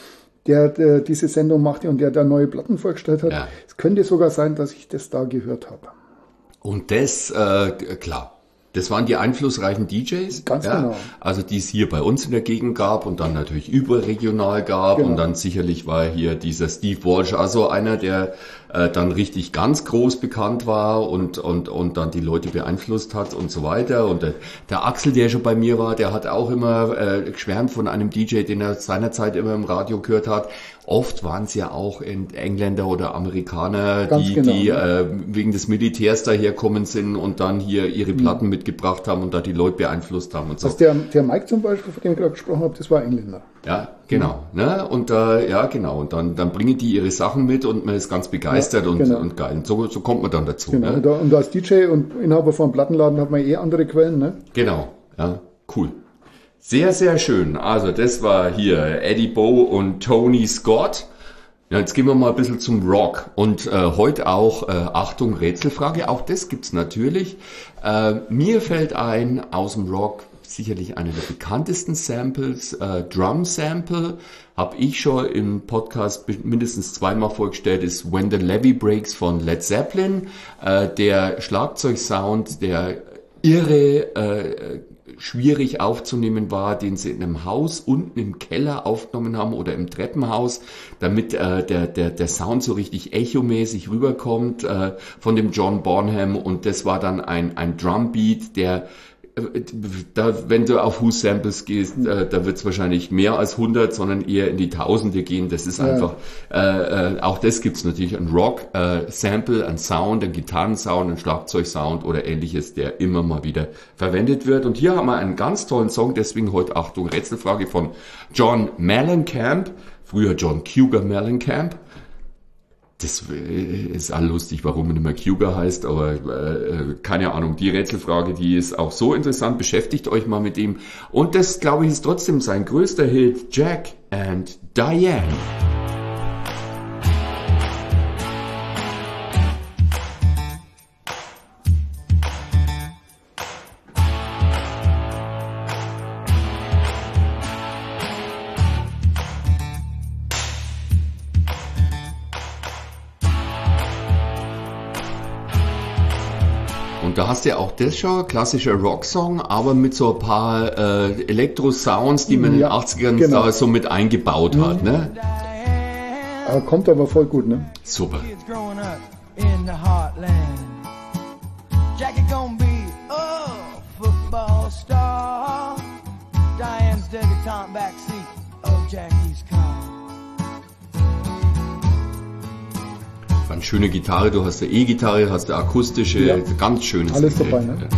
der, der diese Sendung machte und der da neue Platten vorgestellt hat. Ja. Es könnte sogar sein, dass ich das da gehört habe. Und das, äh, klar. Das waren die einflussreichen D Js, Ganz ja, genau. also die es hier bei uns in der Gegend gab und dann natürlich überregional gab Genau. und dann sicherlich war hier dieser Steve Walsh also einer, der äh, dann richtig ganz groß bekannt war und und und dann die Leute beeinflusst hat und so weiter und der, der Axel, der schon bei mir war, der hat auch immer äh, geschwärmt von einem D J, den er seinerzeit immer im Radio gehört hat. Oft waren es ja auch Engländer oder Amerikaner, Ganz die, genau. die äh, wegen des Militärs daherkommen sind und dann hier ihre Platten mitgebracht haben und da die Leute beeinflusst haben und so. Also der, der Mike zum Beispiel, von dem ich gerade gesprochen habe, das war Engländer. Ja, genau. Ne? Und äh, ja, genau. Und dann, dann bringen die ihre Sachen mit und man ist ganz begeistert Ja, und, genau. und geil. Und so, so kommt man dann dazu. Genau. Ne? Und, da, und als D J und Inhaber von einem Plattenladen hat man eh andere Quellen, ne? Genau, ja, cool. Sehr, sehr schön. Also das war hier Eddie Bo und Tony Scott. Ja, jetzt gehen wir mal ein bisschen zum Rock. Und äh, heute auch, äh, Achtung, Rätselfrage, auch das gibt's natürlich. Äh, mir fällt ein, aus dem Rock sicherlich einer der bekanntesten Samples, äh, Drum Sample, habe ich schon im Podcast mindestens zweimal vorgestellt, ist When the Levee Breaks von Led Zeppelin. Äh, der Schlagzeugsound, der irre, äh, schwierig aufzunehmen war, den sie in einem Haus unten im Keller aufgenommen haben oder im Treppenhaus, damit äh, der, der, der Sound so richtig echomäßig rüberkommt äh, von dem John Bonham und das war dann ein, ein Drumbeat, der da, wenn du auf Who Samples gehst, äh, da wird es wahrscheinlich mehr als hundert, sondern eher in die Tausende gehen. Das ist Ja. einfach, äh, äh, auch das gibt's natürlich, ein Rock-Sample, ein Sound, ein Gitarrensound, ein Schlagzeugsound oder ähnliches, der immer mal wieder verwendet wird. Und hier haben wir einen ganz tollen Song, deswegen heute Achtung, Rätselfrage von John Mellencamp, früher John Cougar Mellencamp. Das ist all lustig, warum er nicht mehr Cougar heißt, aber äh, keine Ahnung. Die Rätselfrage, die ist auch so interessant. Beschäftigt euch mal mit ihm. Und das, glaube ich, ist trotzdem sein größter Hit, Jack and Diane. Und da hast du ja auch das schon, klassischer Rocksong, aber mit so ein paar äh, Elektro-Sounds, die man in Ja, den achtzigern genau. da so mit eingebaut hat. Ne? Aber kommt aber voll gut, ne? Super. Kids growing up in the heartland. Jackie gonna be a football star. Diane's debutante backseat of Jackie's car. Eine schöne Gitarre, du hast eine E-Gitarre, hast eine akustische, Ja. ganz schönes Alles Gerät. dabei, ne?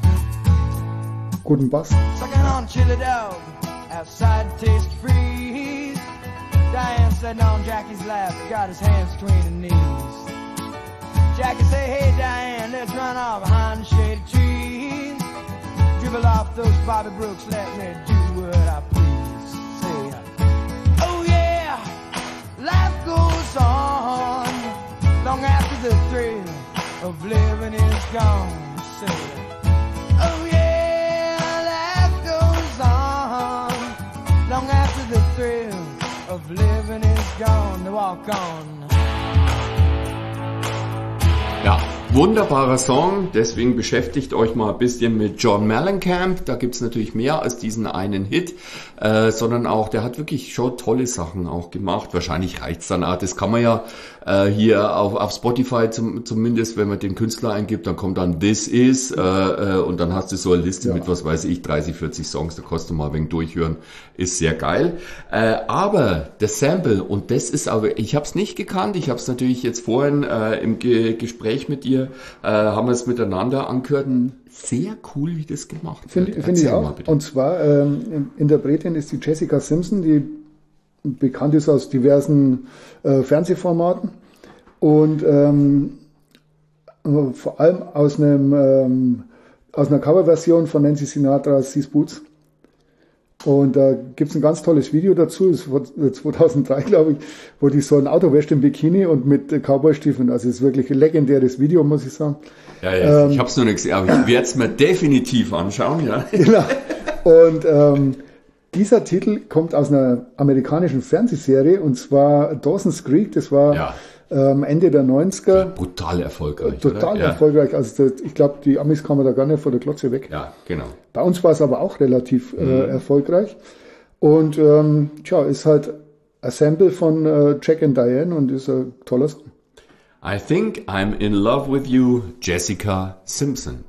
Guten Bass. Sucking on chili dog, outside taste freeze. Diane sitting on Jackie's lap, got his hands between her knees. Jackie say, hey Diane, let's run off behind the shady trees. Dribble off those Bobby Brooks, let me do what I please. Say, oh yeah, life goes on, long after the thrill of living is gone. Say, oh yeah, life goes on, long after the thrill of living is gone. To walk on. Ja, Wunderbarer Song, deswegen beschäftigt euch mal ein bisschen mit John Mellencamp. Da gibt's natürlich mehr als diesen einen Hit, äh, sondern auch, der hat wirklich schon tolle Sachen auch gemacht. Wahrscheinlich reicht's dann auch. Das kann man ja äh, hier auf, auf Spotify zum, zumindest, wenn man den Künstler eingibt, dann kommt dann This Is äh, äh, und dann hast du so eine Liste Ja. mit, was weiß ich, dreißig, vierzig Songs, da kannst du mal ein wenig durchhören. Ist sehr geil. Äh, aber das Sample, und das ist aber, ich habe es nicht gekannt, ich habe es natürlich jetzt vorhin äh, im Ge- Gespräch mit dir, äh, haben wir es miteinander angehört. Sehr cool, wie das gemacht Finde wird. find ich Erzähl mal auch. bitte. Und zwar, ähm, Interpretin ist die Jessica Simpson, die bekannt ist aus diversen äh, Fernsehformaten und ähm, vor allem aus einem ähm, aus einer Coverversion von Nancy Sinatra's These Boots. Und da gibt's ein ganz tolles Video dazu, das war zweitausenddrei, glaube ich, wo die so ein Auto wäscht im Bikini und mit äh, Cowboy-Stiefeln. Also es ist wirklich ein legendäres Video, muss ich sagen. Ja, ja, ähm, ich habe es noch nicht gesehen, aber ich werde es mir definitiv anschauen. Ja. Genau. Und ähm, dieser Titel kommt aus einer amerikanischen Fernsehserie, und zwar Dawson's Creek. Das war Ja. ähm, Ende der neunziger. Brutal erfolgreich. Total oder? Ja. erfolgreich. Also das, ich glaube, die Amis kamen da gar nicht vor der Glotze weg. Ja, genau. Bei uns war es aber auch relativ Mhm. äh, erfolgreich. Und ähm, tja, ist halt ein Sample von äh, Jack and Diane und ist ein toller Song. I think I'm in love with you, Jessica Simpson.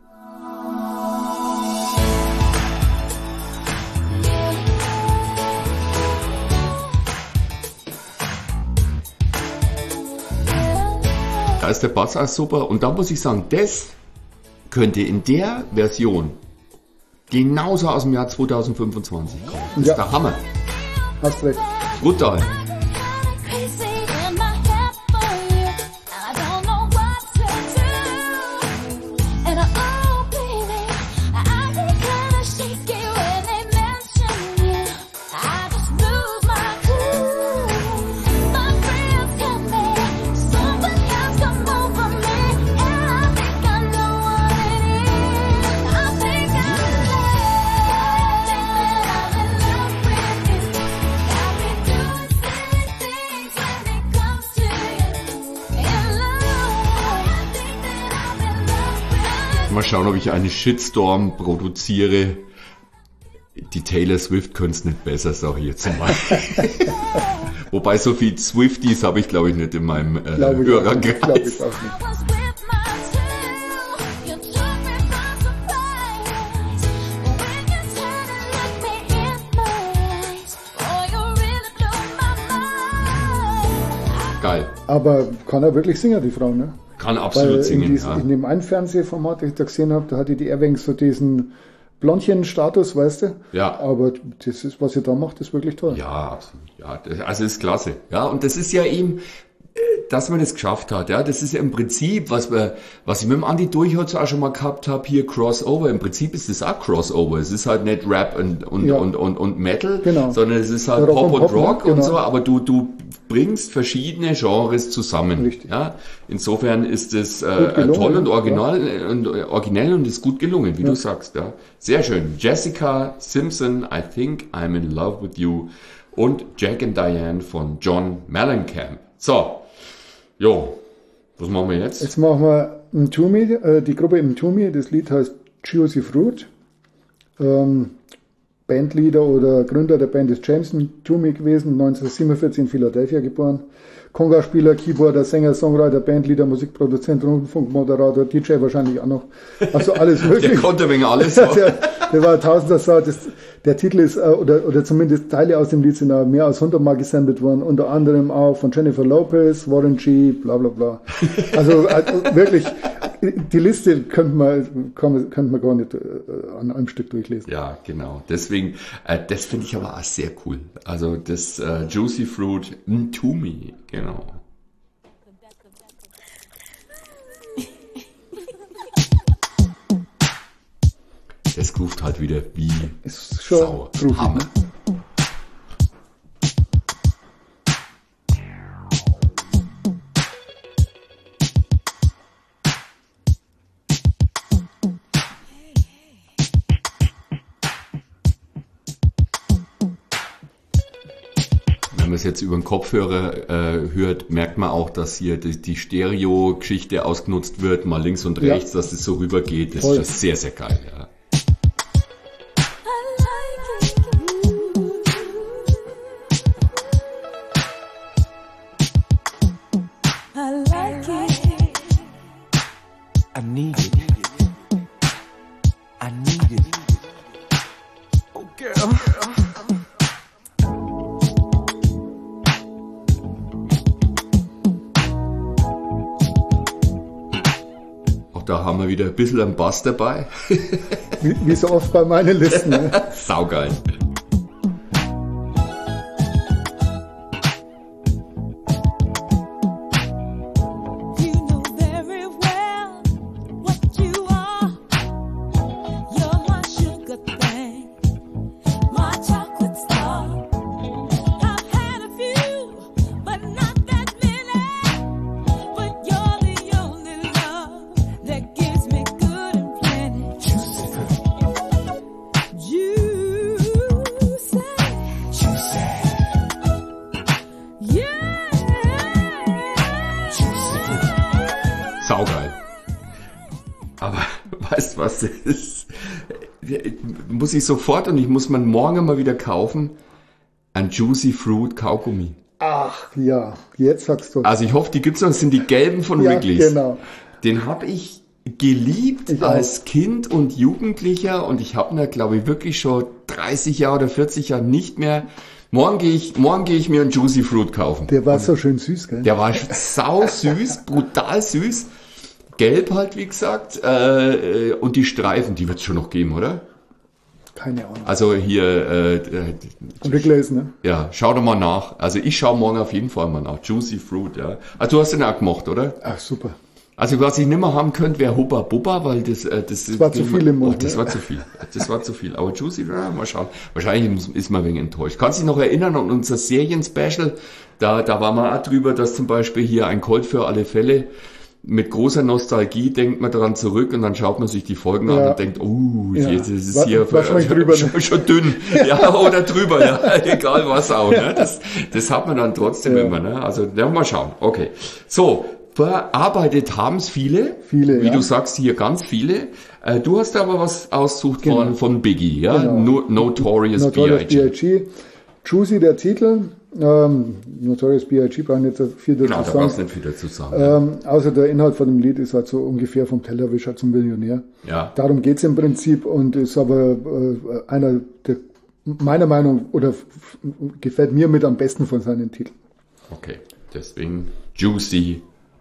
Da ist der Bass auch super. Und da muss ich sagen, das könnte in der Version genauso aus dem Jahr zweitausendfünfundzwanzig kommen. Das ist Ja. der Hammer. Hast recht. Brutal. Crazy in my head for you. I don't know what to do. And oh, baby, I get kinda shaky when they mention you. I just lose my cool. My friends tell me something has come over me, and I think I know what it is. I think I'm in love. Think that I'm in love with you. Got me doing silly things when it comes to you. In love. I think that I'm in love with you. Mal schauen, ob ich einen Shitstorm produziere. Die Taylor Swift könnte es nicht besser, sage ich jetzt mal. Wobei so viel Swifties habe ich, glaube ich, nicht in meinem äh, Glaube ich, auch nicht. Glaube Hörerkreis. ich auch nicht. I was with my tail. You took me by surprise. When you turn and look me in my eyes, oh, you really blew my mind. Geil. Aber kann er wirklich singen, die Frau, ne? Kann absolut Weil singen, in, dies, ja. in dem einen Fernsehformat, das ich da gesehen habe, da hatte die Airwings so diesen Blondchen-Status, weißt du? Ja. Aber das ist, was sie da macht, ist wirklich toll. Ja, absolut. Ja, das- also ist klasse. Ja, und das ist ja eben, äh, dass man das geschafft hat. Ja, das ist ja im Prinzip, was wir, was ich mit dem Andi Durchholz auch schon mal gehabt habe, hier Crossover. Im Prinzip ist das auch Crossover. Es ist halt nicht Rap und und Ja. und, und, und Metal, Genau. sondern es ist halt Rock Pop und und Pop, ne? Rock und Genau. so. Aber du du bringst verschiedene Genres zusammen. Richtig. Ja, insofern ist es äh, Gut gelungen, toll und ja. original äh, und äh, originell und ist gut gelungen, wie du sagst. Ja, sehr schön. Jessica Simpson, I think I'm in love with you. Und Jack and Diane von John Mellencamp. So, jo, was machen wir jetzt? Jetzt machen wir Mtumi, äh, die Gruppe Mtumi, das Lied heißt Juicy Fruit. Ähm, Bandleader oder Gründer der Band ist James Mtumi gewesen, neunzehnhundertsiebenundvierzig in Philadelphia geboren. Conga-Spieler, Keyboarder, Sänger, Songwriter, Bandleader, Musikproduzent, Rundfunkmoderator, D J wahrscheinlich auch noch. Also alles Der möglich. konnte ein wenig alles. der, der war ein Tausender Sau. Das, der Titel ist, äh, oder, oder zumindest Teile aus dem Lied sind auch mehr als hundert Mal gesampelt worden. Unter anderem auch von Jennifer Lopez, Warren G., bla bla bla. Also äh, wirklich, die Liste könnte man, kann- könnte man gar nicht äh, an einem Stück durchlesen. Ja, genau. Deswegen, äh, das finde ich aber auch sehr cool. Also das äh, Juicy Fruit Mtumi, genau. Das groovt halt wieder wie Ist schon Sau. groovy, Hammer. ne? Wenn man das jetzt über den Kopfhörer äh, hört, merkt man auch, dass hier die, die Stereo-Geschichte ausgenutzt wird, mal links und Ja. rechts, dass es so rübergeht. Das Voll. ist schon sehr, sehr geil. Ja. I like it. I need it. I need it. Oh, girl. Auch da haben wir wieder ein bisschen einen Bass dabei. Wie, wie so oft bei meinen Listen. Ne? Saugeil. You know very well what you are. You're my sugar thing, my chocolate star. I've had a few, but not that many. But you're the only love that gives me good and plenty. Juicy, yeah. Saugeil. Aber weißt du was, das ist, muss ich sofort und ich muss man morgen mal wieder kaufen, ein Juicy Fruit Kaugummi. Ach ja, jetzt sagst du. Also ich hoffe, die gibt's noch, das sind die gelben von Ja, Wrigley's. genau. Den habe ich geliebt Ich auch. als Kind und Jugendlicher und ich habe ihn, glaube ich, wirklich schon dreißig Jahre oder vierzig Jahre nicht mehr. Morgen gehe ich, morgen gehe ich mir einen Juicy Fruit kaufen. Der war so schön süß, gell? Der war sau süß, brutal süß. Gelb halt, wie gesagt. Äh, und die Streifen, die wird's schon noch geben, oder? Keine Ahnung. Also hier, äh, äh, Wrigley's, ne? ja, schau doch mal nach. Also ich schaue morgen auf jeden Fall mal nach. Juicy Fruit, ja. Also du hast den auch gemacht, oder? Ach, super. Also was ich nicht mehr haben könnte, wäre Hubba Bubba, weil das... Äh, das, das war zu viel im Mund, Oh, das ne? war zu viel. Das war zu viel. Aber Juicy, ja, mal schauen. Wahrscheinlich ist man ein wenig enttäuscht. Kannst du dich noch erinnern an unser Serien-Special? Da, da war man auch drüber, dass zum Beispiel hier ein Colt für alle Fälle mit großer Nostalgie denkt man daran zurück und dann schaut man sich die Folgen an Ja. und denkt, oh, Ja. das ist War- hier war schon mal drüber, ne? schon, schon dünn. Ja, oder drüber, ja, egal was auch. Ne? Das, das hat man dann trotzdem Ja. immer. Ne? Also, ja, mal schauen. Okay. So, verarbeitet haben es viele. Viele, Wie ja. du sagst, hier ganz viele. Äh, du hast aber was ausgesucht Genau. von, von Biggie, ja? Genau. No, Notorious, Notorious B I G. B I G. Juicy der Titel. Ähm, Notorious B I G brauchen nicht viel dazu Genau, da sagen. brauchst du nicht viel dazu sagen. Ähm, außer der Inhalt von dem Lied ist halt so ungefähr vom Tellerwischer zum Millionär. Ja. Darum geht's im Prinzip und ist aber äh, einer der, meiner Meinung oder f- f- gefällt mir mit am besten von seinen Titeln. Okay, deswegen Juicy.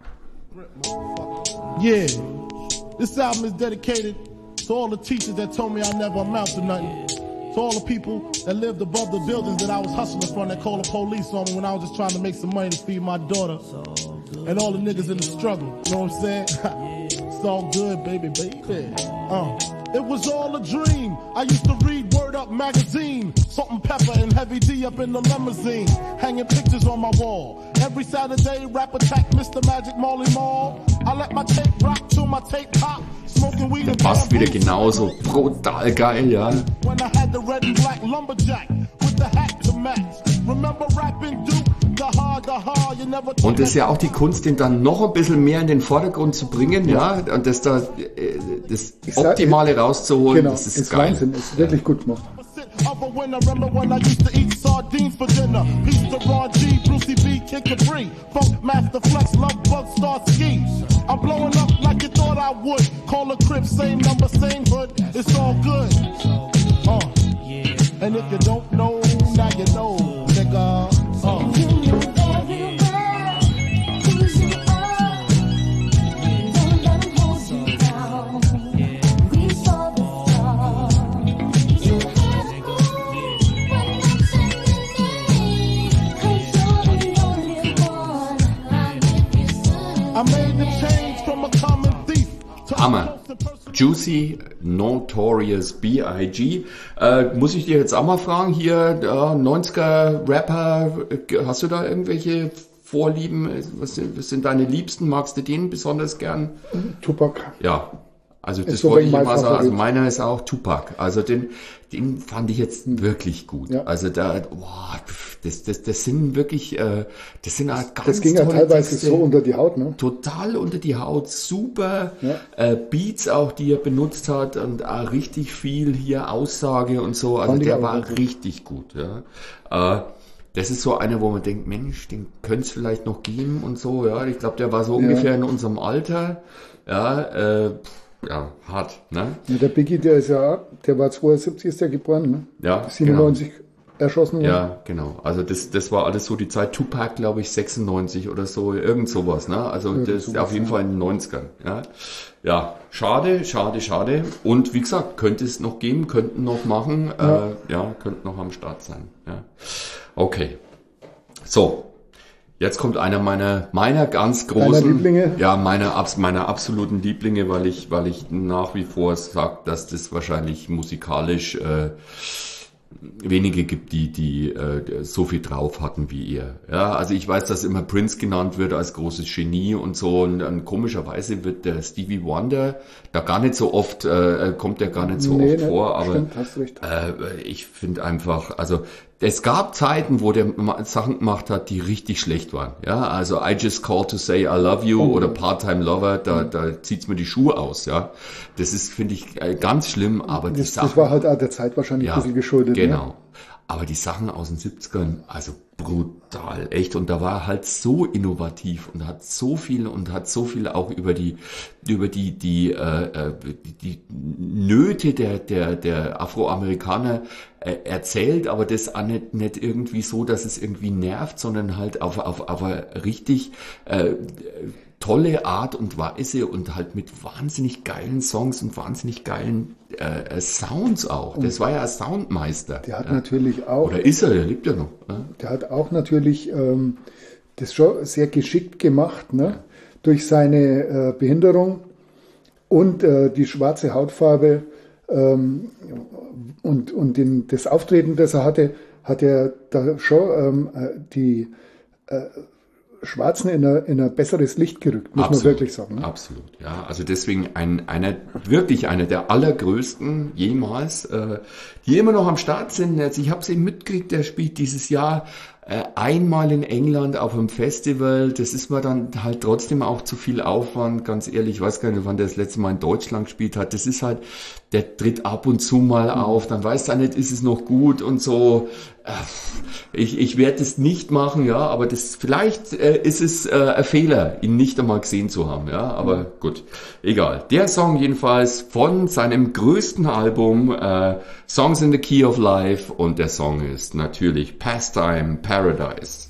Yeah, this album is dedicated to all the teachers that told me I never amount to nothing. To all the people that lived above the buildings that I was hustling from that called the police on me when I was just trying to make some money to feed my daughter. And all the niggas in the struggle, you know what I'm saying? It's all good, baby, baby. Uh, it was all a dream. I used to read Word Up magazine. Salt and Pepper and Heavy D up in the limousine. Hanging pictures on my wall. Every Saturday, rap attack Mister Magic Molly Mall. I let my tape rock till my tape pop. Smoking weed and Passt wieder bamboo. genauso brutal geil, ja. When I had the red and black lumberjack with the hat to match. Remember rapping Duke? The hard, the hard, you never Und das ist ja auch die Kunst, den dann noch ein bisschen mehr in den Vordergrund zu bringen, ja, und das da, äh, das sag- Optimale rauszuholen, Genau, das ist, ist geil. Wahnsinn, ist wirklich gut gemacht. of a winner. Remember when I used to eat sardines for dinner? Peace to Ron G, Brucey B, Kid Capri, Funk Master Flex, Love Bug, Star Ski. I'm blowing up like you thought I would. Call a crib, same number, same hood. It's all good. Uh. And if you don't know, now you know, nigga. Uh. You know very well who you are. Don't let 'em hold you down. Reach for the stars. You have to move when I'm singing, 'cause you're the only one I give you some. I made the change from a common thief to a Hammer. trusted person. Juicy Notorious B I G. Äh, muss ich dir jetzt auch mal fragen, hier äh, neunziger Rapper, äh, hast du da irgendwelche Vorlieben? Was sind, was sind deine Liebsten? Magst du den besonders gern? Tupac. Ja, Also Ist das so wollte ich mein immer sagen. Also Favorit. meiner ist auch Tupac. Also den, den fand ich jetzt wirklich gut. Ja. Also da, boah, das, das, das sind wirklich, äh, das sind halt ganz Das ging ja tolle teilweise Texte. so unter die Haut, ne? Total unter die Haut, super Ja. äh, Beats auch, die er benutzt hat und auch richtig viel hier Aussage und so. Also Fand ich der auch war gut. richtig gut. Ja. Äh, das ist so einer, wo man denkt, Mensch, den könnte es vielleicht noch geben und so. Ja, ich glaube, der war so ungefähr in unserem Alter. Ja, äh, ja, hart. Ne? Ja, der Biggie, der ist ja, der war zweiundsiebzig, ist der geboren, ne? Ja, siebenundneunzig erschossen worden. Ja, genau. Also das, das war alles so die Zeit. Tupac, glaube ich, sechsundneunzig oder so, irgend sowas. Ne? Also Irgend das ist sowas, auf jeden ja. Fall in den neunzigern. Ja. Ja, schade, schade, schade. Und wie gesagt, könnte es noch geben, könnten noch machen. Ja, äh, ja könnten noch am Start sein. Ja. Okay. So. Jetzt kommt einer meiner, meiner ganz großen, Deiner Lieblinge? ja, meiner, abs- meiner absoluten Lieblinge, weil ich, weil ich nach wie vor sage, dass das wahrscheinlich musikalisch äh, wenige gibt, die, die äh, so viel drauf hatten wie ihr. Ja, also ich weiß, dass immer Prince genannt wird als großes Genie und so. Und dann komischerweise wird der Stevie Wonder da gar nicht so oft, äh, kommt der gar nicht so Nee, oft ne, vor. Aber stimmt, hast recht. äh, ich finde einfach, also es gab Zeiten, wo der ma- Sachen gemacht hat, die richtig schlecht waren. Ja, also I Just Called to Say I Love You oder Part-Time Lover, da, da zieht's mir die Schuhe aus. Ja, das ist, finde ich, äh, ganz schlimm. Aber die Das, Sachen, das war halt auch der Zeit wahrscheinlich ein bisschen geschuldet. genau. Ne? Aber die Sachen aus den siebzigern, also brutal, echt. Und da war er halt so innovativ und hat so viel und hat so viel auch über die über die die äh, die, die Nöte der der der Afroamerikaner äh, erzählt, aber das auch nicht nicht irgendwie so, dass es irgendwie nervt, sondern halt auf auf auf eine richtig äh, tolle Art und Weise und halt mit wahnsinnig geilen Songs und wahnsinnig geilen äh, Sounds auch. Das war ja ein Soundmeister. Der hat ja. natürlich auch, Oder ist er, der lebt ja noch. Ne? der hat auch natürlich ähm, das schon sehr geschickt gemacht, ne? Durch seine äh, Behinderung und äh, die schwarze Hautfarbe ähm, und, und den, das Auftreten, das er hatte, hat er da schon ähm, äh, die äh, Schwarzen in ein, in ein besseres Licht gerückt, muss man wirklich sagen. Ne? Absolut, ja. Also deswegen ein, einer, wirklich einer der allergrößten jemals, äh, die immer noch am Start sind. Also ich habe es eben mitgekriegt, der spielt dieses Jahr äh, einmal in England auf einem Festival. Das ist mir dann halt trotzdem auch zu viel Aufwand, ganz ehrlich. Ich weiß gar nicht, wann der das letzte Mal in Deutschland gespielt hat. Das ist halt, der tritt ab und zu mal auf, dann weiß er nicht, ist es noch gut und so. Ich, ich werde es nicht machen, ja, aber das vielleicht äh, ist es äh, ein Fehler, ihn nicht einmal gesehen zu haben, ja, aber gut, egal. Der Song jedenfalls von seinem größten Album äh, Songs in the Key of Life und der Song ist natürlich Pastime Paradise.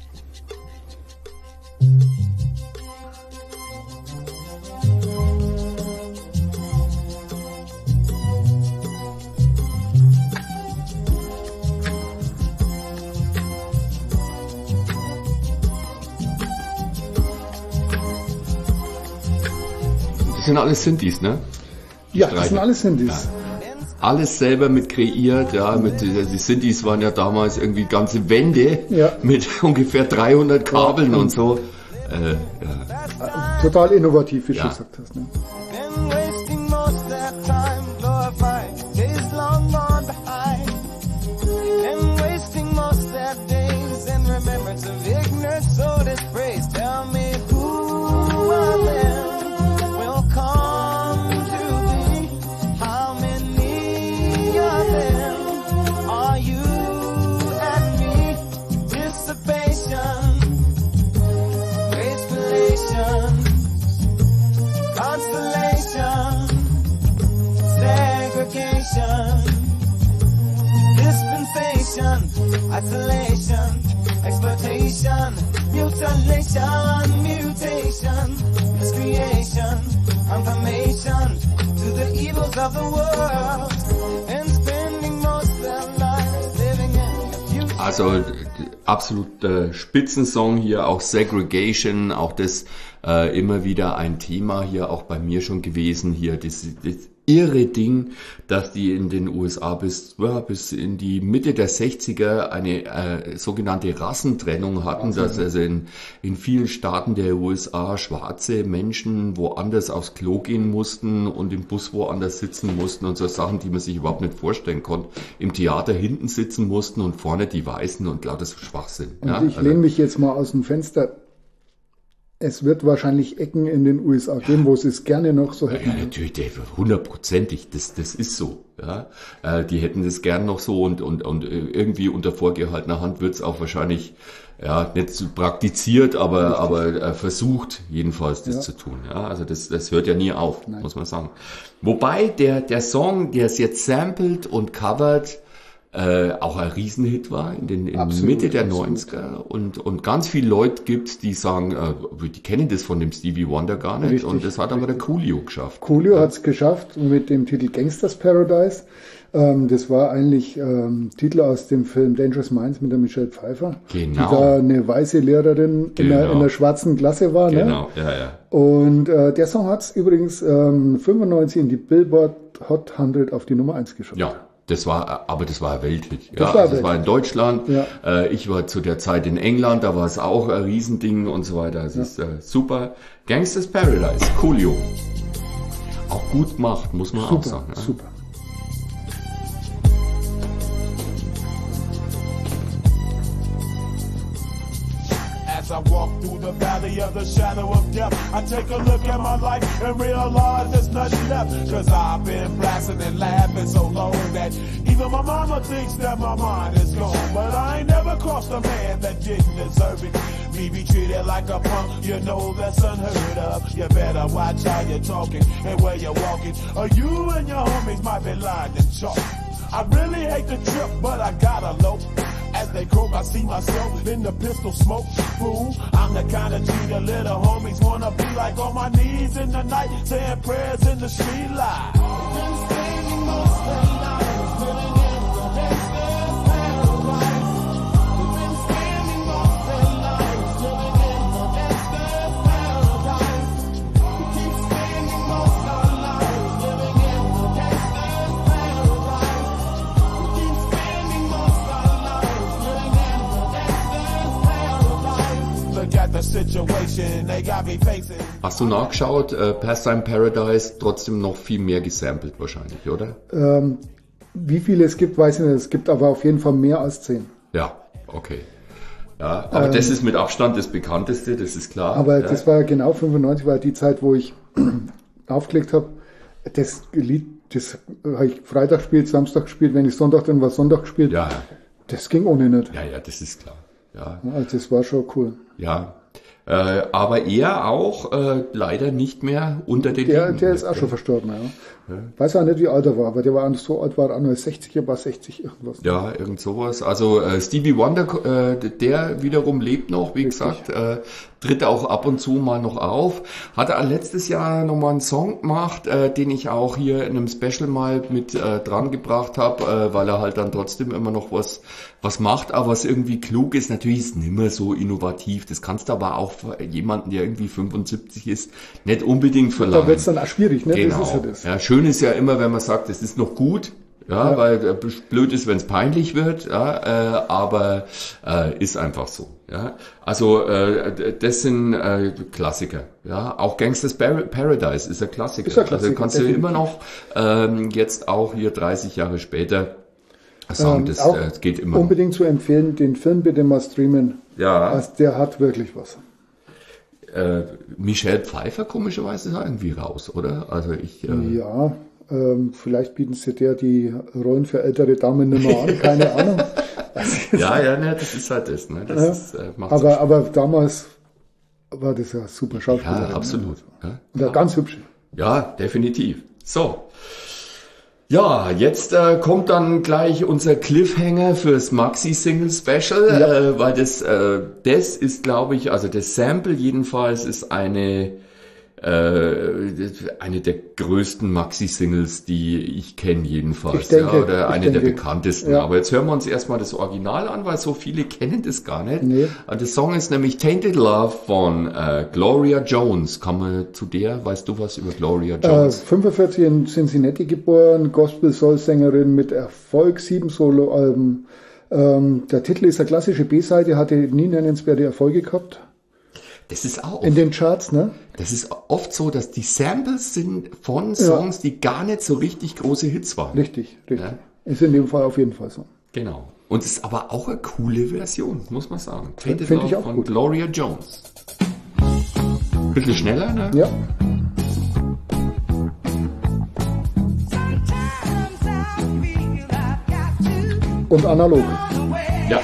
Das sind alles Synthes, ne? Ja, das sind alles Synthes. Alles selber mit kreiert, ja, mit, die Synthes waren ja damals irgendwie ganze Wände Ja. mit ungefähr dreihundert Kabeln und so. Äh, ja. Total innovativ, wie du Ja. schon gesagt hast. Ne? Been wasting most that time glorifying days long gone behind. Been wasting most that days in remembrance of ignorance, so dispraise. Tell me who I am will come to be. How many of them are you and me? Dissipation, wastefulation, constellation, segregation, dispensation, isolation, exploitation, mutilation, mutation, miscreation, confirmation to the evils of the world, and spending most of their lives living in the future. Also äh, absoluter Spitzensong hier, auch Segregation, auch das äh, immer wieder ein Thema hier auch bei mir schon gewesen hier. Das, das irre Ding, dass die in den U S A bis, ja, bis in die Mitte der sechziger eine äh, sogenannte Rassentrennung hatten, Wahnsinn. Dass also in, in vielen Staaten der U S A schwarze Menschen woanders aufs Klo gehen mussten und im Bus woanders sitzen mussten und so Sachen, die man sich überhaupt nicht vorstellen konnte. Im Theater hinten sitzen mussten und vorne die Weißen und lauter so Schwachsinn. Und ja, ich also, lehne mich jetzt mal aus dem Fenster. Es wird wahrscheinlich Ecken in den U S A geben, wo sie es gerne noch so hätten. Ja, natürlich, hundertprozentig, das, das ist so. Ja, äh, die hätten das gern noch so und, und, und irgendwie unter vorgehaltener Hand wird es auch wahrscheinlich, ja, nicht so praktiziert, aber, aber äh, versucht jedenfalls das Ja. zu tun. Ja, also das, das hört ja nie auf, Nein. muss man sagen. Wobei der, der Song, der es jetzt sampled und covert, Äh, auch ein Riesenhit war in den in Absolut, Mitte der absolut. neunziger und und ganz viele Leute gibt, die sagen, äh, die kennen das von dem Stevie Wonder gar nicht Richtig, und das hat aber der Coolio geschafft. Coolio hat es geschafft mit dem Titel Gangsters Paradise. Ähm, das war eigentlich ähm, Titel aus dem Film Dangerous Minds mit der Michelle Pfeiffer. Genau. Die da eine weiße Lehrerin in, Genau. einer, in einer schwarzen Klasse war. Genau, Ne? ja, ja. Und äh, der Song hat es übrigens ähm, fünfundneunzig in die Billboard Hot hundert auf die Nummer eins geschafft. Ja, das war, aber das war ein Welthit. Ja, Das war also das war in Welthit. Deutschland. Ja. Äh, ich war zu der Zeit in England, da war es auch ein Riesending und so weiter. Es ist äh, super. Gangsters Paradise, Coolio. Auch gut gemacht, muss man auch Super, sagen. Ja. super. As I walk through the valley of the shadow of death, I take a look at my life and realize there's nothing left. Cause I've been blasting and laughing so long that even my mama thinks that my mind is gone. But I ain't never crossed a man that didn't deserve it. Me be treated like a punk, you know that's unheard of. You better watch how you're talking and where you're walking, or you and your homies might be lying in chalk. I really hate the trip, but I gotta low. As they croak, I see myself in the pistol smoke. Fool, I'm the kind of G the little homies wanna be like, on my knees in the night, saying prayers in the street light. Been spending most of their lives living in the gangster's paradise. Been spending most of their lives living in the gangster's paradise. We keep spending most of our lives living in the gangster's paradise. We keep spending most of our lives living in the gangster's paradise. Look at the situation they got me facing. Hast du nachgeschaut, äh, Pastime Paradise trotzdem noch viel mehr gesampelt wahrscheinlich, oder? Ähm, wie viele es gibt, weiß ich nicht. Es gibt aber auf jeden Fall mehr als zehn. Ja, okay. Ja, aber das ist mit Abstand das bekannteste, das ist klar. Aber ja. das war genau fünfundneunzig, war die Zeit, wo ich aufgelegt habe. Das Lied, das habe ich Freitag gespielt, Samstag gespielt. Wenn ich Sonntag, dann war Sonntag gespielt. Ja, Das ging ohne nicht. ja, ja, das ist klar. Ja, Also das war schon cool. ja. Äh, aber er auch äh, leider nicht mehr unter den Der, Linden. der ist auch schon verstorben, ja. Weiß auch nicht, wie alt er war, aber der war so alt, war er auch nur sechzig, er war sechzig irgendwas. Ja, irgend sowas. Also äh, Stevie Wonder, äh, der wiederum lebt noch, wie gesagt, äh, tritt auch ab und zu mal noch auf. Hat er letztes Jahr nochmal einen Song gemacht, äh, den ich auch hier in einem Special mal mit äh, dran gebracht habe, äh, weil er halt dann trotzdem immer noch was was macht, aber was irgendwie klug ist. Natürlich ist es nicht mehr so innovativ. Das kannst du aber auch für jemanden, der irgendwie fünfundsiebzig ist, nicht unbedingt verlangen. Da wird es dann auch schwierig, ne? Genau. Das ist ja das. Ja, schön ist ja immer, wenn man sagt, es ist noch gut, ja, Ja. weil äh, blöd ist, wenn es peinlich wird, ja, äh, aber äh, ist einfach so. Ja, also äh, das sind äh, Klassiker. Ja, auch Gangsters Par- Paradise ist ein Klassiker. Ist ein Klassiker, Also kannst du definitiv. immer noch ähm, jetzt auch hier dreißig Jahre später sagen, Ähm, das auch äh, geht immer. Noch. Unbedingt zu empfehlen, den Film bitte mal streamen. Ja. Also der hat wirklich was. Äh, Michelle Pfeiffer komischerweise ist irgendwie raus, oder? Also ich. Äh, Ja, ähm, vielleicht bieten sie der die Rollen für ältere Damen nicht mehr an, keine Ahnung. Also, ja, ja, ne, das ist halt das. Ne? Das Ja. ist, äh, macht's aber, aber damals war das ja super Ja, Schauspielerin. absolut. Ja, Und ja, ganz hübsch. ja definitiv. So. Ja, jetzt äh, kommt dann gleich unser Cliffhanger fürs Maxi-Single-Special, Ja. äh, weil das, äh, das ist, glaube ich, also das Sample jedenfalls ist eine äh, eine der größten Maxi-Singles, die ich kenne jedenfalls, Ich denke, ja, oder ich eine der denke. bekanntesten. Ja. Aber jetzt hören wir uns erstmal das Original an, weil so viele kennen das gar nicht. Nee. Und der Song ist nämlich Tainted Love von äh, Gloria Jones. Kann man zu der, weißt du was über Gloria Äh, Jones? fünfundvierzig in Cincinnati geboren, Gospel-Soul-Sängerin mit Erfolg, sieben Soloalben. Ähm, der Titel ist eine klassische B-Seite, hatte nie nennenswerte Erfolge gehabt. Das ist auch In den Charts, ne? Das ist oft so, dass die Samples sind von Songs, die gar nicht so richtig große Hits waren. Richtig, richtig. Ja. Ist in dem Fall auf jeden Fall so. Genau. Und es ist aber auch eine coole Version, muss man sagen. Tainted Finde ich Love auch von gut. Gloria Jones. Bisschen schneller, ne? Ja. Und analog. Ja.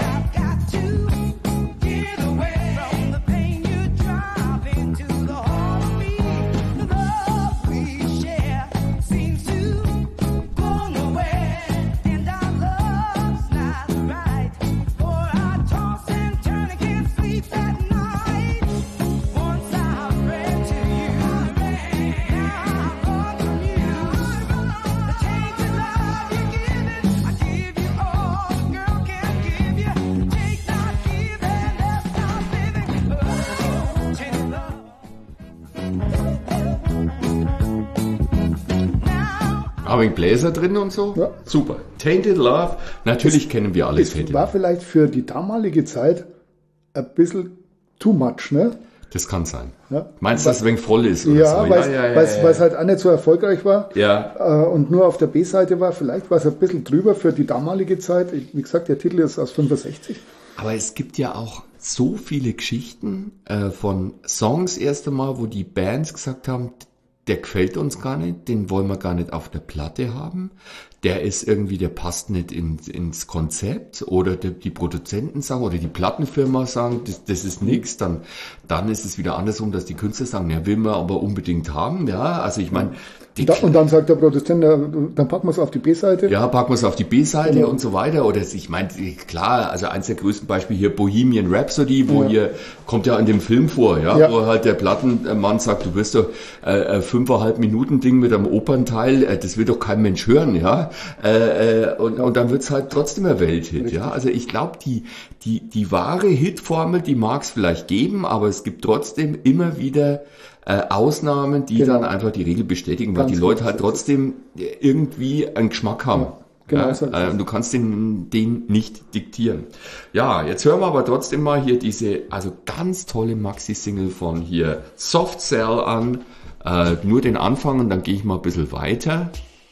Haben wir einen Bläser drin und so? Ja. Super. Tainted Love, natürlich Es- kennen wir alle Es Tainted war Love. vielleicht für die damalige Zeit ein bisschen too much, ne? Das kann sein. Ja. Meinst du, dass es ein wenig voll ist? Oder Ja, so? weil es halt auch nicht so erfolgreich war Ja. äh, und nur auf der B-Seite war. Vielleicht war es ein bisschen drüber für die damalige Zeit. Ich, wie gesagt, der Titel ist aus fünfundsechzig. Aber es gibt ja auch so viele Geschichten äh, von Songs erst einmal, wo die Bands gesagt haben, der gefällt uns gar nicht, den wollen wir gar nicht auf der Platte haben. Der ist irgendwie, der passt nicht in, ins Konzept, oder die, die Produzenten sagen oder die Plattenfirma sagen, das, das ist nix. Dann, dann ist es wieder andersrum, dass die Künstler sagen, ja, will man aber unbedingt haben. Ja, also ich meine, die, Da, und dann sagt der Produzent, äh, dann packen wir es auf die B-Seite. ja, packen wir es auf die B-Seite Genau. und so weiter. Oder es- ich meine, klar, also eins der größten Beispiele hier Bohemian Rhapsody, wo Ja. hier, kommt ja in dem Film vor, ja, Ja. wo halt der Plattenmann sagt, du wirst doch äh, äh, fünfeinhalb Minuten Ding mit einem Opernteil, äh, das will doch kein Mensch hören, ja. Äh, äh, und, und dann wird's halt trotzdem ein Welthit, ja. Also ich glaube, die, die, die wahre Hitformel, die mag es vielleicht geben, aber es gibt trotzdem immer wieder äh, Ausnahmen, die Genau. dann einfach die Regel bestätigen, weil Ganz die Leute genau halt so ist es. trotzdem irgendwie einen Geschmack haben. Ja, genau Ja, so ist äh, es. du kannst den, den nicht diktieren. Ja, jetzt hören wir aber trotzdem mal hier diese, also ganz tolle Maxi-Single von hier Soft Cell an. Äh, nur den Anfang und dann gehe ich mal ein bisschen weiter.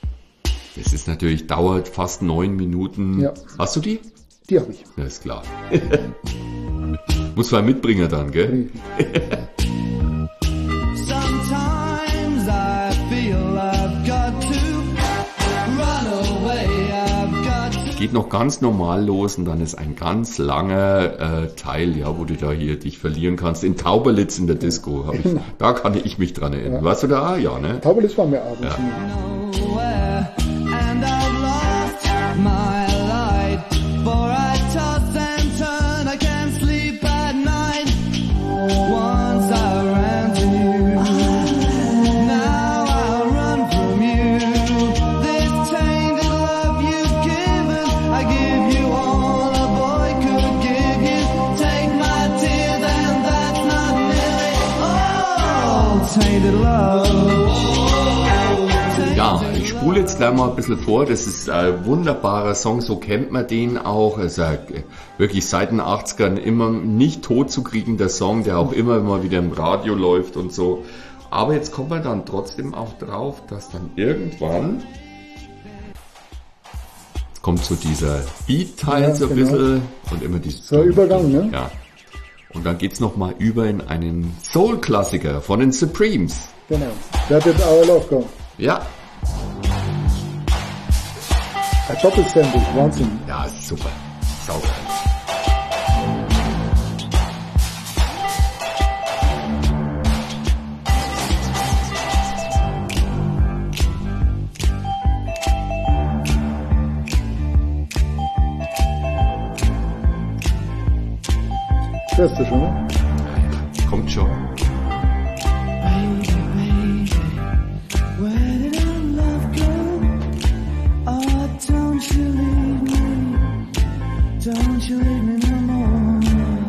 Das ist natürlich, dauert fast neun Minuten. Ja. Hast du die? Die habe ich. Ja, ist klar. Muss man mitbringen dann, gell? Sometimes I feel I've got to run away. I've got to Geht noch ganz normal los und dann ist ein ganz langer äh, Teil, ja, wo du da hier dich verlieren kannst. In Tauberlitz in der Disco, hab ich, da kann ich mich dran erinnern. Ja. Warst du da? Ja, ne? Tauberlitz war mir abends. Ja. nowhere, and I've lost my light. For I toss and turn, I can't sleep at night. Once I ran to you, now I run from you. This tainted love you've given, I give you all a boy could give you. Take my tears and that's not nearly all. Tainted love. Ja, ich spule jetzt gleich mal ein bisschen vor. Das ist ein wunderbarer Song, so kennt man den auch. Es ist ein, wirklich seit den achtzigern immer nicht tot zu kriegender Song, der auch immer mal wieder im Radio läuft und so. Aber jetzt kommt man dann trotzdem auch drauf, dass dann irgendwann jetzt kommt so dieser Beat-Teil Ja, so ein genau. bisschen und immer dieses So ein Übergang, ne? Ja. Und dann geht's noch mal über in einen Soul-Klassiker von den Supremes. Genau. That did our love go. Ja, Ein Doppelsample, Wahnsinn. ja, ist super. Sauber. Hörst du schon, ne? Kommt schon. Baby, Don't you leave me no more.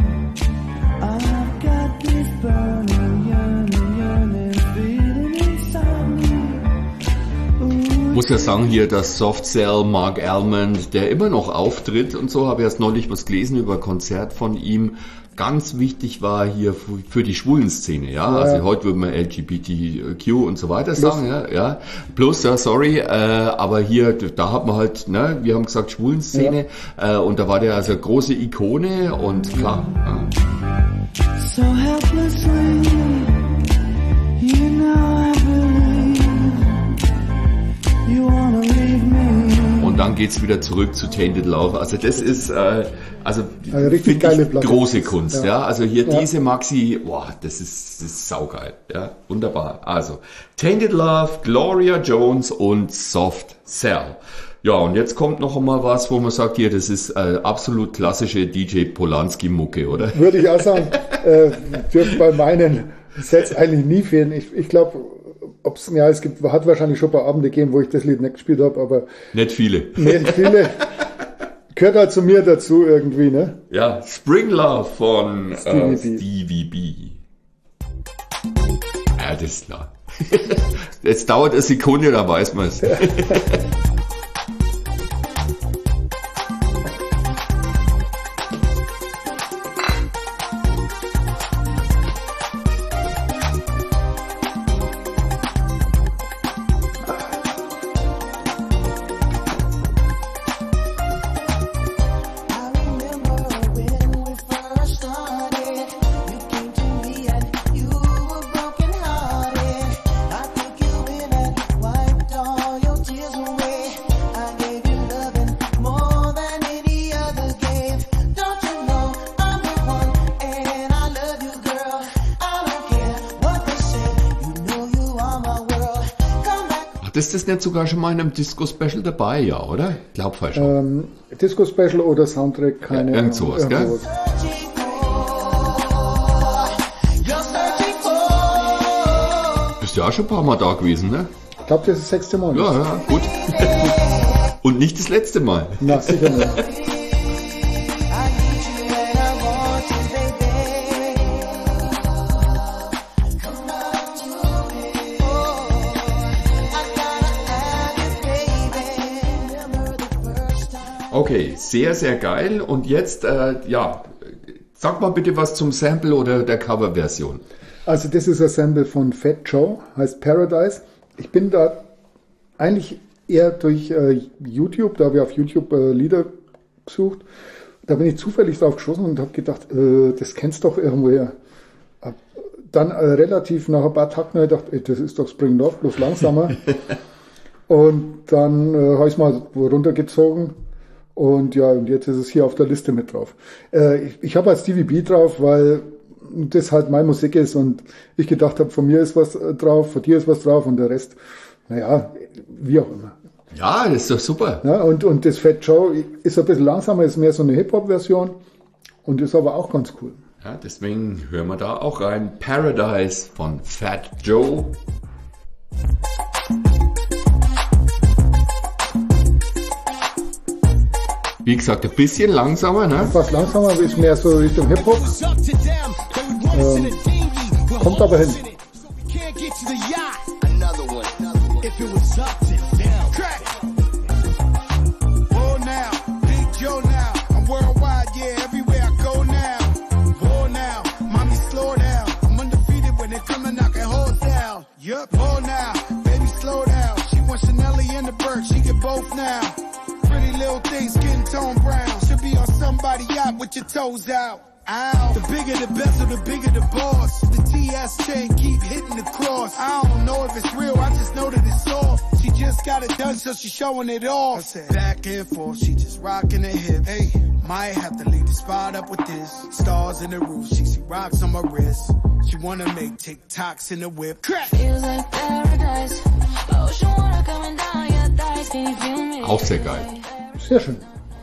I've got this burning, yearning, yearning feeling inside me. Muss ja sagen hier, dass Soft Cell, Mark Almond, der immer noch auftritt und so, habe ich erst neulich was gelesen über ein Konzert von ihm, ganz wichtig war hier für, für die Schwulenszene, ja? ja, also heute würde man L G B T Q und so weiter sagen, ja, ja, plus, ja, sorry, äh, aber hier, da hat man halt, ne, wir haben gesagt Schwulenszene, ja. äh, und da war der also große Ikone und klar. Ja. So helplessly, you know I believe you wanna leave me. Und dann geht's wieder zurück zu Tainted Love. Also das ist äh, also eine richtig geile Platte. Große Kunst, ja. ja. Also hier ja. diese Maxi, boah, das ist, das ist saugeil, ja, wunderbar. Also Tainted Love, Gloria Jones und Soft Cell. Ja, und jetzt kommt noch einmal was, wo man sagt, hier, das ist äh, absolut klassische D J Polanski-Mucke, oder? Würde ich auch sagen, äh, dürfte bei meinen Sets eigentlich nie fehlen. Ich, ich glaube, ob's, ja, es gibt, hat wahrscheinlich schon ein paar Abende gegeben, wo ich das Lied nicht gespielt habe, aber nicht viele. Nicht viele. Gehört halt zu mir dazu irgendwie, ne? Ja, Spring Love von Stevie, äh, Stevie B. Ja, das ist klar. Jetzt dauert eine Sekunde, da weiß man es. Ist das nicht sogar schon mal in einem Disco-Special dabei, ja, oder? Ich glaube fast schon. Ähm, Disco-Special oder Soundtrack, keine ja, irgend sowas, gell? Sowas. Bist du ja auch schon ein paar Mal da gewesen, ne? Ich glaube, das ist das sechste Mal. Ja, ja, gut. Und nicht das letzte Mal. Na, sicher nicht. Okay, sehr, sehr geil. Und jetzt, äh, ja, sag mal bitte was zum Sample oder der Coverversion. Also das ist ein Sample von Fat Joe, heißt Paradise. Ich bin da eigentlich eher durch äh, YouTube, da habe ich auf YouTube äh, Lieder gesucht. Da bin ich zufällig drauf geschossen und habe gedacht, äh, das kennst du doch irgendwoher. Hab dann äh, relativ nach ein paar Takten gedacht, ey, das ist doch Spring Love, bloß langsamer. Und dann äh, habe ich es mal runtergezogen. Und ja, und jetzt ist es hier auf der Liste mit drauf. Äh, ich ich habe halt Stevie B drauf, weil das halt meine Musik ist und ich gedacht habe, von mir ist was drauf, von dir ist was drauf und der Rest, naja, wie auch immer. Ja, das ist doch super. Ja, und, und das Fat Joe ist ein bisschen langsamer, ist mehr so eine Hip-Hop-Version und ist aber auch ganz cool. Ja, deswegen hören wir da auch rein. Paradise von Fat Joe. Wie gesagt, ein bisschen langsamer, ne? Etwas langsamer, aber ist mehr so Richtung Hip-Hop. Ähm, kommt aber hin. With your toes out. Ow. The bigger the bezel, the bigger the boss. The T S chain keep hitting the cross. I don't know if it's real, I just know that it's soft. She just got it done, so she's showing it off. I said, back and forth, she just rocking her hip. Hey, might have to leave the spot up with this. Stars in the roof, she see rocks on my wrist. She wanna make TikToks in the whip. Crack. Feels like paradise. Ocean water coming down your thighs. Can you feel me? Auch sehr geil. Sehr schön.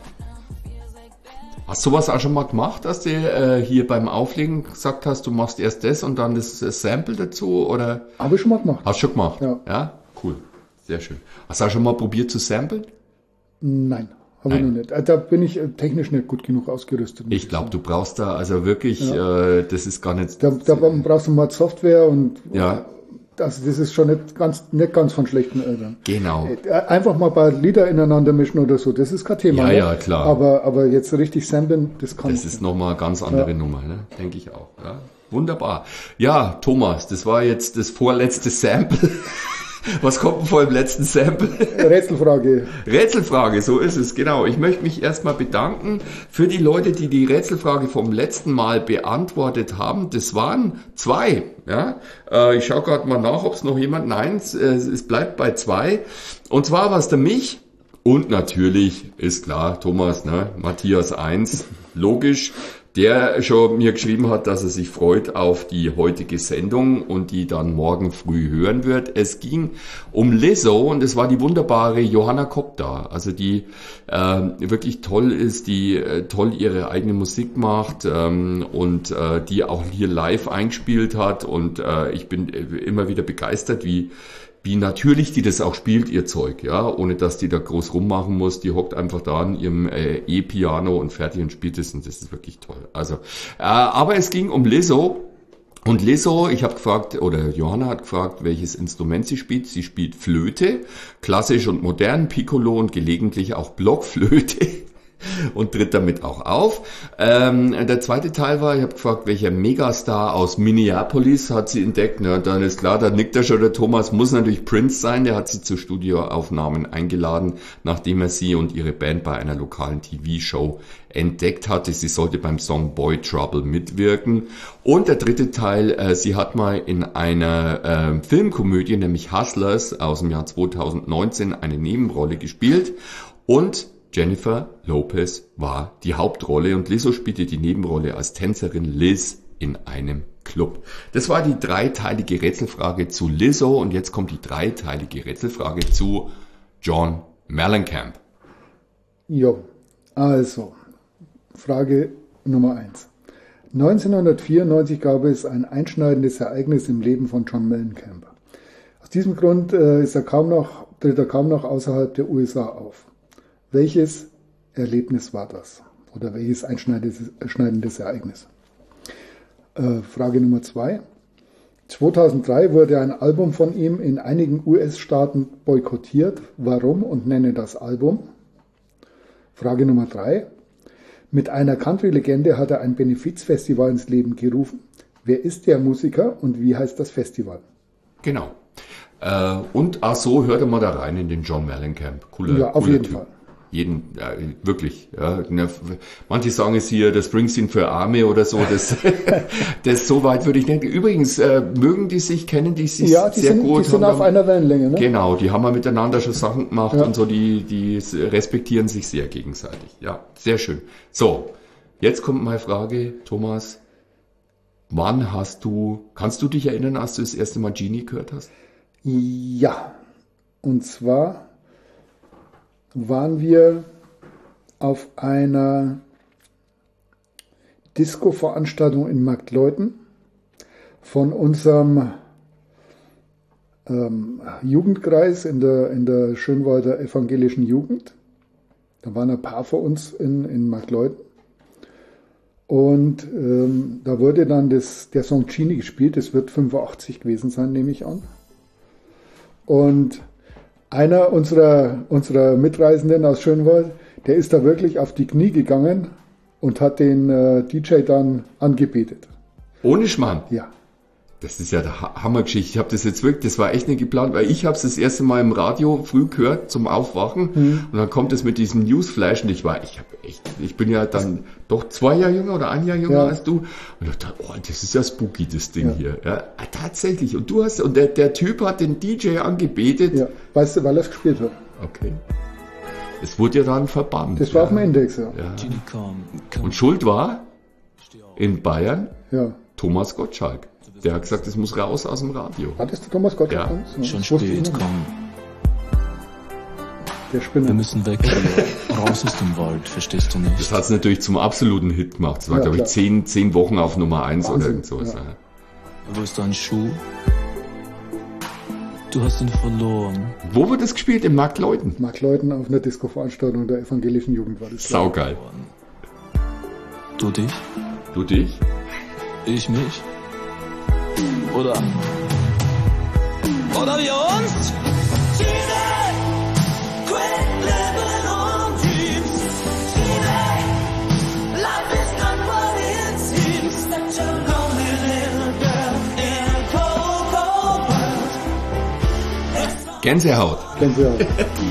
Hast du sowas auch schon mal gemacht, dass du äh, hier beim Auflegen gesagt hast, du machst erst das und dann das, das Sample dazu, oder? Habe ich schon mal gemacht. Hast du schon gemacht? Ja. Ja? Cool. Sehr schön. Hast du auch schon mal probiert zu samplen? Nein, Habe ich noch nicht. Da bin ich äh, technisch nicht gut genug ausgerüstet. Ich glaube, du brauchst da also wirklich, ja. äh, das ist gar nicht... Da, da brauchst du mal Software und... Ja. Also das ist schon nicht ganz, nicht ganz von schlechten Eltern. Genau. Einfach mal ein paar Lieder ineinander mischen oder so, das ist kein Thema. Ja, ne? ja, klar. Aber, aber jetzt richtig samplen, das kann Das ist nochmal eine ganz andere ja. Nummer, ne? Denke ich auch. Ja. Wunderbar. Ja, Thomas, das war jetzt das vorletzte Sample. Was kommt denn vor dem letzten Sample? Rätselfrage. Rätselfrage, so ist es, genau. Ich möchte mich erstmal bedanken für die Leute, die die Rätselfrage vom letzten Mal beantwortet haben. Das waren zwei. Ja, äh, ich schaue gerade mal nach, ob es noch jemand... Nein, es, es bleibt bei zwei. Und zwar war es der Mich und natürlich, ist klar, Thomas, ne? Matthias eins, logisch. Der schon mir geschrieben hat, dass er sich freut auf die heutige Sendung und die dann morgen früh hören wird. Es ging um Lizzo und es war die wunderbare Johanna Kopp da, also die äh, wirklich toll ist, die äh, toll ihre eigene Musik macht ähm, und äh, die auch hier live eingespielt hat und äh, ich bin immer wieder begeistert, wie wie natürlich die das auch spielt, ihr Zeug, ja, ohne dass die da groß rummachen muss. Die hockt einfach da an ihrem äh, E-Piano und fertig und spielt es und das ist wirklich toll. Also, äh, aber es ging um Lizzo und Lizzo, ich habe gefragt, oder Johanna hat gefragt, welches Instrument sie spielt. Sie spielt Flöte, klassisch und modern, Piccolo und gelegentlich auch Blockflöte. Und tritt damit auch auf. Ähm, der zweite Teil war, ich habe gefragt, welcher Megastar aus Minneapolis hat sie entdeckt. Na, dann ist klar, da nickt er schon, der Thomas muss natürlich Prince sein. Der hat sie zu Studioaufnahmen eingeladen, nachdem er sie und ihre Band bei einer lokalen T V-Show entdeckt hatte. Sie sollte beim Song Boy Trouble mitwirken. Und der dritte Teil, äh, sie hat mal in einer äh, Filmkomödie, nämlich Hustlers aus dem Jahr zweitausendneunzehn, eine Nebenrolle gespielt. Und Jennifer Lopez war die Hauptrolle und Lizzo spielte die Nebenrolle als Tänzerin Liz in einem Club. Das war die dreiteilige Rätselfrage zu Lizzo und jetzt kommt die dreiteilige Rätselfrage zu John Mellencamp. Jo, also Frage Nummer eins. neunzehnhundertvierundneunzig gab es ein einschneidendes Ereignis im Leben von John Mellencamp. Aus diesem Grund äh, ist er kaum noch, tritt er kaum noch außerhalb der U S A auf. Welches Erlebnis war das? Oder welches einschneidendes Ereignis? Äh, Frage Nummer zwei. zweitausenddrei wurde ein Album von ihm in einigen U S-Staaten boykottiert. Warum und nenne das Album? Frage Nummer drei. Mit einer Country-Legende hat er ein Benefizfestival ins Leben gerufen. Wer ist der Musiker und wie heißt das Festival? Genau. Äh, und ach so, hört mal da rein in den John Mellencamp. Cooler, ja, auf cooler jeden Typ. Fall. Jeden, ja, wirklich. Ja. Manche sagen es hier, das Springsteen für Arme oder so. Das, das so weit würde ich nicht. Übrigens, äh, mögen die sich, kennen die sich ja, die sehr sind, gut. Die sind auf haben, einer Wellenlänge, ne? Genau, die haben mal miteinander schon Sachen gemacht ja. und so, die, die respektieren sich sehr gegenseitig. Ja, sehr schön. So, jetzt kommt meine Frage, Thomas. Wann hast du, kannst du dich erinnern, als du das erste Mal Genie gehört hast? Ja, und zwar waren wir auf einer Disco-Veranstaltung in Marktleuthen von unserem ähm, Jugendkreis in der, in der Schönwalder evangelischen Jugend. Da waren ein paar von uns in, in Marktleuthen. Und ähm, da wurde dann das, der Song Genie gespielt. Das wird fünfundachtzig gewesen sein, nehme ich an. Und einer unserer, unserer Mitreisenden aus Schönwald, der ist da wirklich auf die Knie gegangen und hat den äh, D J dann angebetet. Ohne Schmarrn? Ja. Das ist ja der Hammergeschichte. Ich habe das jetzt wirklich, das war echt nicht geplant, weil ich habe es das erste Mal im Radio früh gehört zum Aufwachen mhm. und dann kommt es mit diesem Newsflash und ich war, ich habe echt, ich bin ja dann doch zwei Jahre jünger oder ein Jahr jünger ja. als du und ich dachte, oh, das ist ja spooky, das Ding ja. hier. Ja, tatsächlich. Und du hast, und der, der Typ hat den D J angebetet. Ja, weißt du, weil er es gespielt hat. Okay. Es wurde ja dann verbannt. Das war ja. auf dem Index, ja. ja. Und Schuld war in Bayern ja. Thomas Gottschalk. Der hat gesagt, es muss raus aus dem Radio. Hattest du Thomas Gottschalk? Ja, schon spät, komm. Der Spinner. Wir müssen weg hier. Raus aus dem Wald, verstehst du nicht? Das hat es natürlich zum absoluten Hit gemacht. Das war, ja, glaube ich, zehn, zehn Wochen auf Nummer eins oder irgend sowas. Ja. Wo ist dein Schuh? Du hast ihn verloren. Wo wird das gespielt? Im Marktleuten? Marktleuten auf einer Disco-Veranstaltung der evangelischen Jugend war das. Saugeil. Du dich? Du dich? Ich mich? Oder? Oder wir uns? Gänsehaut. Gänsehaut.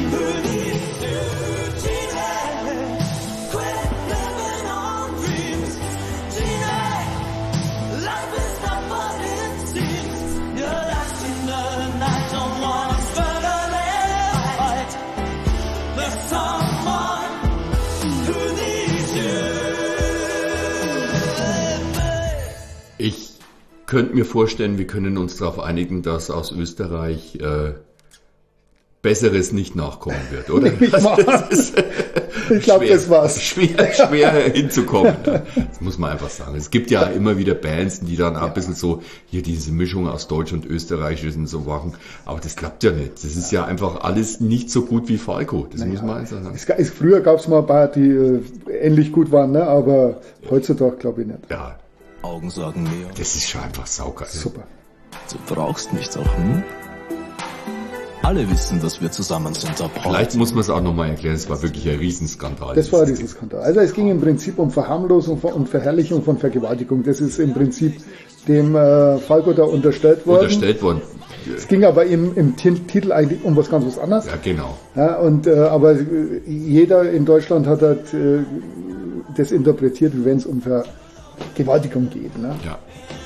Ich könnte mir vorstellen, wir können uns darauf einigen, dass aus Österreich äh, Besseres nicht nachkommen wird, oder? Das ist, ich glaube, das war's. Schwer, schwer hinzukommen. Ja. Das muss man einfach sagen. Es gibt ja immer wieder Bands, die dann auch ein bisschen so hier diese Mischung aus Deutsch und Österreichisch und so machen. Aber das klappt ja nicht. Das ist ja einfach alles nicht so gut wie Falco. Das naja, muss man einfach sagen. Es, es, früher gab es mal ein paar, die äh, ähnlich gut waren, ne? Aber heutzutage glaube ich nicht. Ja. Augen sagen mehr. Das ist schon einfach saugeil. Super. Du brauchst mich doch, hm? Alle wissen, dass wir zusammen sind ab heute. Vielleicht muss man es auch nochmal erklären, es war wirklich ein Riesenskandal. Das war ein Riesenskandal. Also es ging im Prinzip um Verharmlosung und Verherrlichung von Vergewaltigung. Das ist im Prinzip dem äh, Falco da unterstellt worden. Unterstellt worden. Es ging aber im, im Titel eigentlich um was ganz was anderes. Ja, genau. Ja, und, äh, aber jeder in Deutschland hat halt, äh, das interpretiert, wie wenn es um Vergewaltigung geht. Ne? Ja.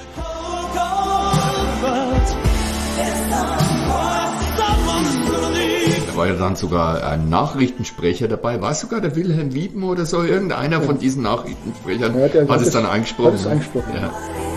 Da war ja dann sogar ein Nachrichtensprecher dabei, war sogar der Wilhelm Wieben oder so, irgendeiner ja. von diesen Nachrichtensprechern ja, der hat es dann eingesprochen. Hat es eingesprochen. Ja.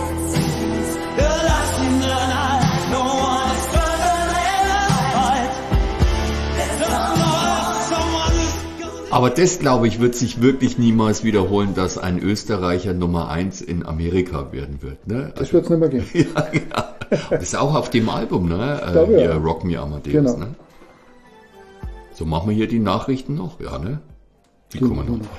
Aber das, glaube ich, wird sich wirklich niemals wiederholen, dass ein Österreicher Nummer eins in Amerika werden wird. Ne? Also, das wird es nicht mehr geben. ja, ja. Das ist auch auf dem Album, ne? Ich glaube, hier, ja. Rock Me Amadeus. Genau. Ne? So, machen wir hier die Nachrichten noch? Ja, ne? Die genau. kommen noch.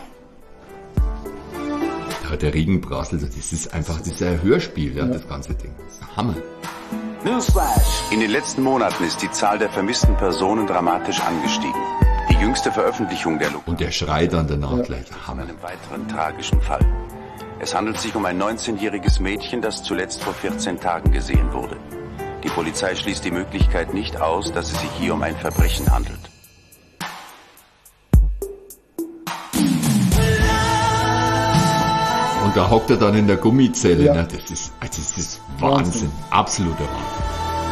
Da der Regen prasselt, das ist einfach, das ist ein Hörspiel, ja, ja. Das ganze Ding. Das ist Hammer. Newsflash! In den letzten Monaten ist die Zahl der vermissten Personen dramatisch angestiegen. Die jüngste Veröffentlichung der Lo- Und der schreit dann danach ja. gleich. Hammer. Einem weiteren tragischen Fall. Es handelt sich um ein neunzehnjähriges Mädchen, das zuletzt vor vierzehn Tagen gesehen wurde. Die Polizei schließt die Möglichkeit nicht aus, dass es sich hier um ein Verbrechen handelt. Und da hockt er dann in der Gummizelle. Ja. Ne? Das ist, das ist Wahnsinn. Wahnsinn. Absoluter Wahnsinn.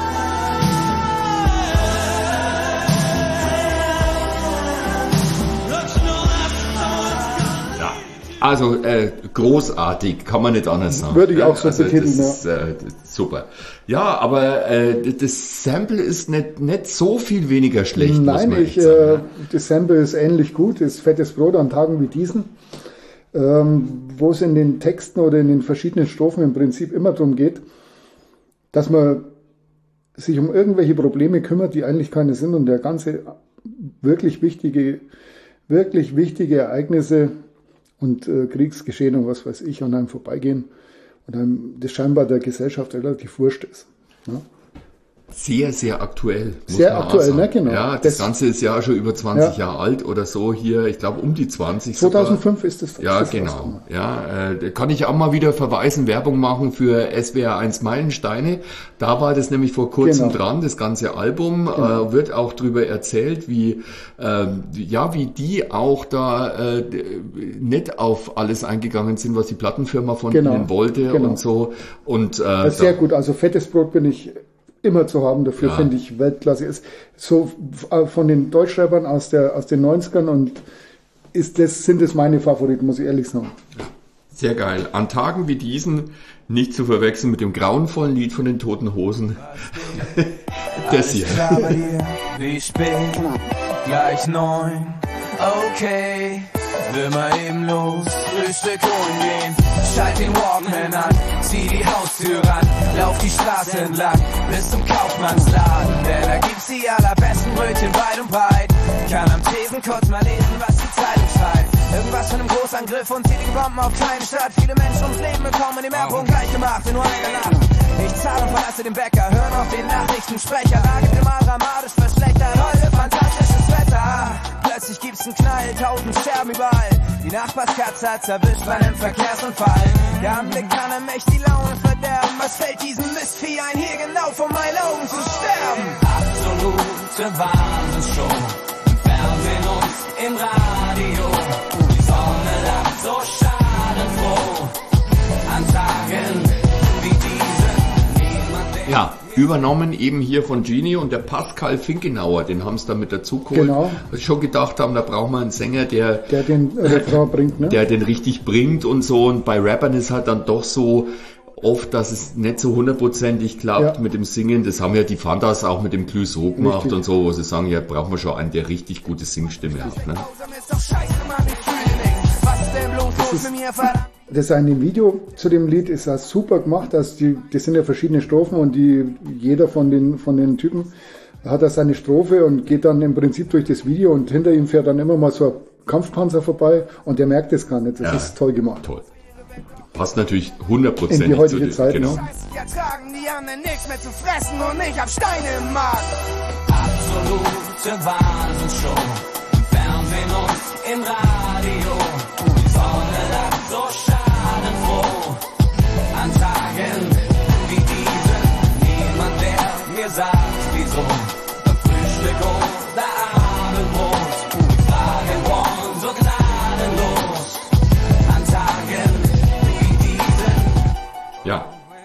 Also äh, großartig, kann man nicht anders sagen. Würde ich auch so also, betiteln, das ja. Ist, äh, das super. Ja, aber äh, das Sample ist nicht, nicht so viel weniger schlecht. Nein, muss man ich, echt sagen, äh, ja. das Sample ist ähnlich gut, ist fettes Brot an Tagen wie diesen, ähm, wo es in den Texten oder in den verschiedenen Strophen im Prinzip immer darum geht, dass man sich um irgendwelche Probleme kümmert, die eigentlich keine sind und der ganze wirklich wichtige, wirklich wichtige Ereignisse und äh, Kriegsgeschehen und was weiß ich an einem vorbeigehen und einem das scheinbar der Gesellschaft relativ wurscht ist. Ne? Sehr, sehr aktuell. Muss sehr man aktuell, auch ne, genau. Ja, das, das Ganze ist ja schon über zwanzig ja. Jahre alt oder so hier. Ich glaube um die zwanzig. zweitausendfünf sogar. Ist das. Ja, das genau. Ja, äh, kann ich auch mal wieder verweisen, Werbung machen für S W R eins Meilensteine. Da war das nämlich vor kurzem genau. dran, das ganze Album. Genau. Äh, wird auch drüber erzählt, wie äh, ja, wie die auch da äh, nicht auf alles eingegangen sind, was die Plattenfirma von genau. ihnen wollte genau. und so. Und äh, sehr gut. Also fettes Brot bin ich immer zu haben, dafür ja. finde ich Weltklasse. Ist so von den Deutschrappern aus der aus den neunzigern und ist das sind das meine Favoriten, muss ich ehrlich sagen. Sehr geil. An Tagen wie diesen nicht zu verwechseln mit dem grauenvollen Lied von den Toten Hosen. Das hier. Klar bei dir, wie spät? Gleich neun. Okay, will mal eben los, Frühstück holen gehen. Schalt den Walkman an, zieh die Haustür ran, lauf die Straße entlang, bis zum Kaufmannsladen. Denn da gibt's die allerbesten Brötchen weit und breit. Kann am Tresen kurz mal lesen, was die Zeitung schreibt. Irgendwas von einem Großangriff und zählige Bomben auf kleine Stadt. Viele Menschen ums Leben bekommen die Mehrpunkt gleich gemacht in nur einer Nacht. Ich zahle und verlasse den Bäcker, hören auf den Nachrichtensprecher. Lage immer dramatisch verschlechtert, heute fantastisches Wetter. Plötzlich gibt's einen Knall, tausend Scherben überall. Die Nachbarskatze hat's erwischt bei einem Verkehrsunfall. Der Anblick kann einem echt die Laune verderben. Was fällt diesem Mistvieh ein, hier genau vor meinen Augen zu sterben? Absolute Wahnsinnsshow. Im Fernsehen und im Radio. Die Sonne lacht so schadenfroh. An Tagen wie diesen. Ja, übernommen eben hier von Genie und der Pascal Finkenauer, den haben sie da mit dazu geholt. Genau. Weil sie schon gedacht haben, da brauchen wir einen Sänger, der, Der den Refrain bringt, ne? der den richtig bringt und so. Und bei Rappern ist halt dann doch so oft, dass es nicht so hundertprozentig klappt Ja. mit dem Singen. Das haben ja die Fantas auch mit dem Clouseau gemacht Richtig. und so, wo sie sagen, ja, brauchen wir schon einen, der richtig gute Singstimme hat. Ne? Ist doch scheiße, Mann, ich fühle nichts. Was ist denn bloß los mit mir, verdammt? Das eine Video zu dem Lied ist auch super gemacht. Also die, das sind ja verschiedene Strophen und die, jeder von den, von den Typen hat da seine Strophe und geht dann im Prinzip durch das Video und hinter ihm fährt dann immer mal so ein Kampfpanzer vorbei und der merkt es gar nicht. Das Ja. ist toll gemacht. Toll. Passt natürlich hundertprozentig In die heutige zu Zeit, genau. ne? Jetzt tragen die anderen nichts mehr zu fressen und ich hab Steine im Magen. Absolute Wahnsinnsshow. Im Fernsehen und im Radio. Die Sonne lacht so schadenfroh. An Tagen wie diesen. Niemand, der mir sagt, wieso. Beim Frühstück oder Abendbrot. Die Fragen wollen so gnadenlos. An Tagen wie diesen. Ja,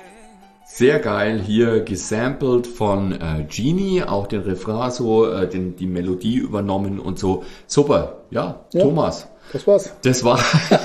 sehr geil, hier gesampelt von äh, Genie, auch den Refrain so, äh, den, die Melodie übernommen und so. Super, ja, Ja. Thomas. Das war's. Das war,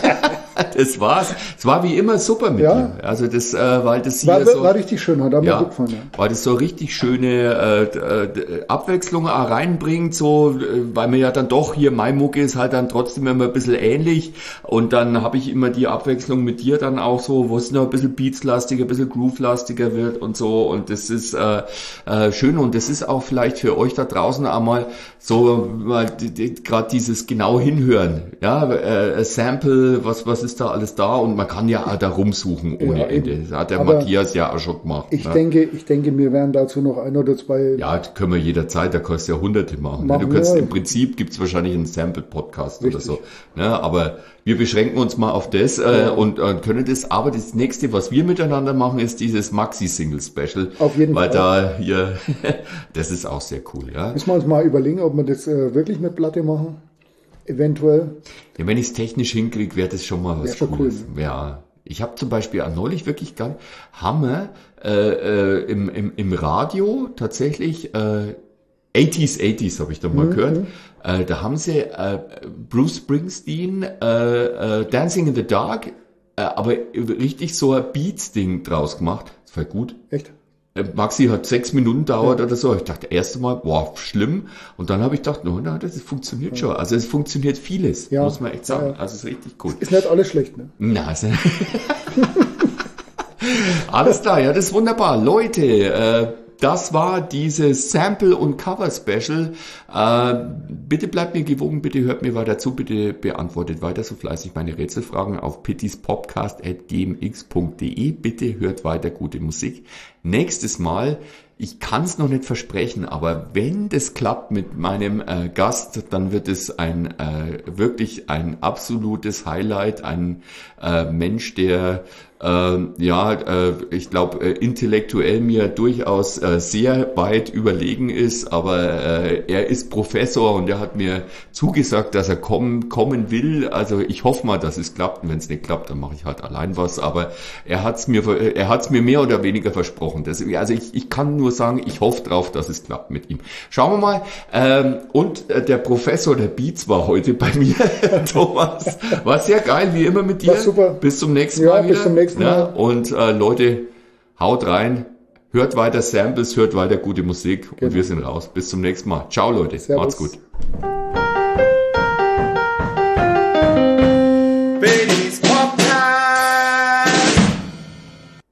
das war's. Es war wie immer super mit Ja. dir. Also das, äh, weil das hier War, so, war richtig schön, hat mir ja, gut gefallen. Ja. weil das so richtig schöne äh, äh, Abwechslung auch reinbringt, so, äh, weil mir ja dann doch hier mein Mucke ist halt dann trotzdem immer ein bisschen ähnlich und dann habe ich immer die Abwechslung mit dir dann auch so, wo es noch ein bisschen beatslastiger, ein bisschen groovelastiger wird und so und das ist äh, äh, schön und das ist auch vielleicht für euch da draußen einmal so mal die, die, gerade dieses genau hinhören, ja, äh, Sample, was was ist da alles da und man kann ja auch da rumsuchen ohne Ja, Ende. eben. Das hat der Aber Matthias ja auch schon gemacht. Ich ne? denke, ich denke, wir werden dazu noch ein oder zwei. Ja, das können wir jederzeit, da kannst du ja hunderte machen. Machen ne? Du kannst wir. im Prinzip gibt's wahrscheinlich einen Sample-Podcast oder Richtig. so. Ne? Aber wir beschränken uns mal auf das äh, Ja. und äh, können das. Aber das nächste, was wir miteinander machen, ist dieses Maxi-Single-Special. Auf jeden weil Fall. da hier, das ist auch sehr cool, ja. Müssen wir uns mal überlegen, ob wir das äh, wirklich mit Platte machen. Eventuell. Ja, wenn ich es technisch hinkriege, wäre das schon mal was Wär schon Cooles. cool, Ja. Ich habe zum Beispiel auch neulich wirklich ganz Hammer äh, äh, im, im, im Radio tatsächlich äh, achtziger, achtziger habe ich da mal Mhm. gehört. Äh, da haben sie äh, Bruce Springsteen äh, äh, Dancing in the Dark, äh, aber richtig so ein Beats-Ding draus gemacht. Das war gut. Echt? Äh, Maxi hat sechs Minuten dauert oder so. Ich dachte erst Mal, boah, schlimm. Und dann habe ich gedacht, no, na, das funktioniert schon. Also es funktioniert vieles, Ja. muss man echt sagen. Ja, ja. Also es ist richtig gut. Ist nicht alles schlecht, ne? Na, also alles klar, ja, das ist wunderbar. Leute, äh, das war dieses Sample- und Cover-Special. Äh, bitte bleibt mir gewogen, bitte hört mir weiter zu, bitte beantwortet weiter so fleißig meine Rätselfragen auf pittispodcast at g m x punkt d e. Bitte hört weiter gute Musik. Nächstes Mal, ich kann es noch nicht versprechen, aber wenn das klappt mit meinem äh, Gast, dann wird es ein äh, wirklich ein absolutes Highlight, ein äh, Mensch, der äh, ja, äh, ich glaube, äh, intellektuell mir durchaus äh, sehr weit überlegen ist, aber äh, er ist Professor und er hat mir zugesagt, dass er kommen, kommen will. Also ich hoffe mal, dass es klappt. Und wenn es nicht klappt, dann mache ich halt allein was. Aber er hat es mir, er hat's mir mehr oder weniger versprochen. Das, also ich, ich kann nur sagen, ich hoffe drauf, dass es klappt mit ihm. Schauen wir mal. Ähm, und äh, der Professor der Beats war heute bei mir, Thomas. War sehr geil, wie immer mit dir. War super. Bis zum nächsten Ja, Mal wieder. bis zum nächsten Mal. Ja, und äh, Leute, haut rein. Hört weiter Samples, hört weiter gute Musik und Genau. wir sind raus. Bis zum nächsten Mal. Ciao Leute, Servus. macht's gut.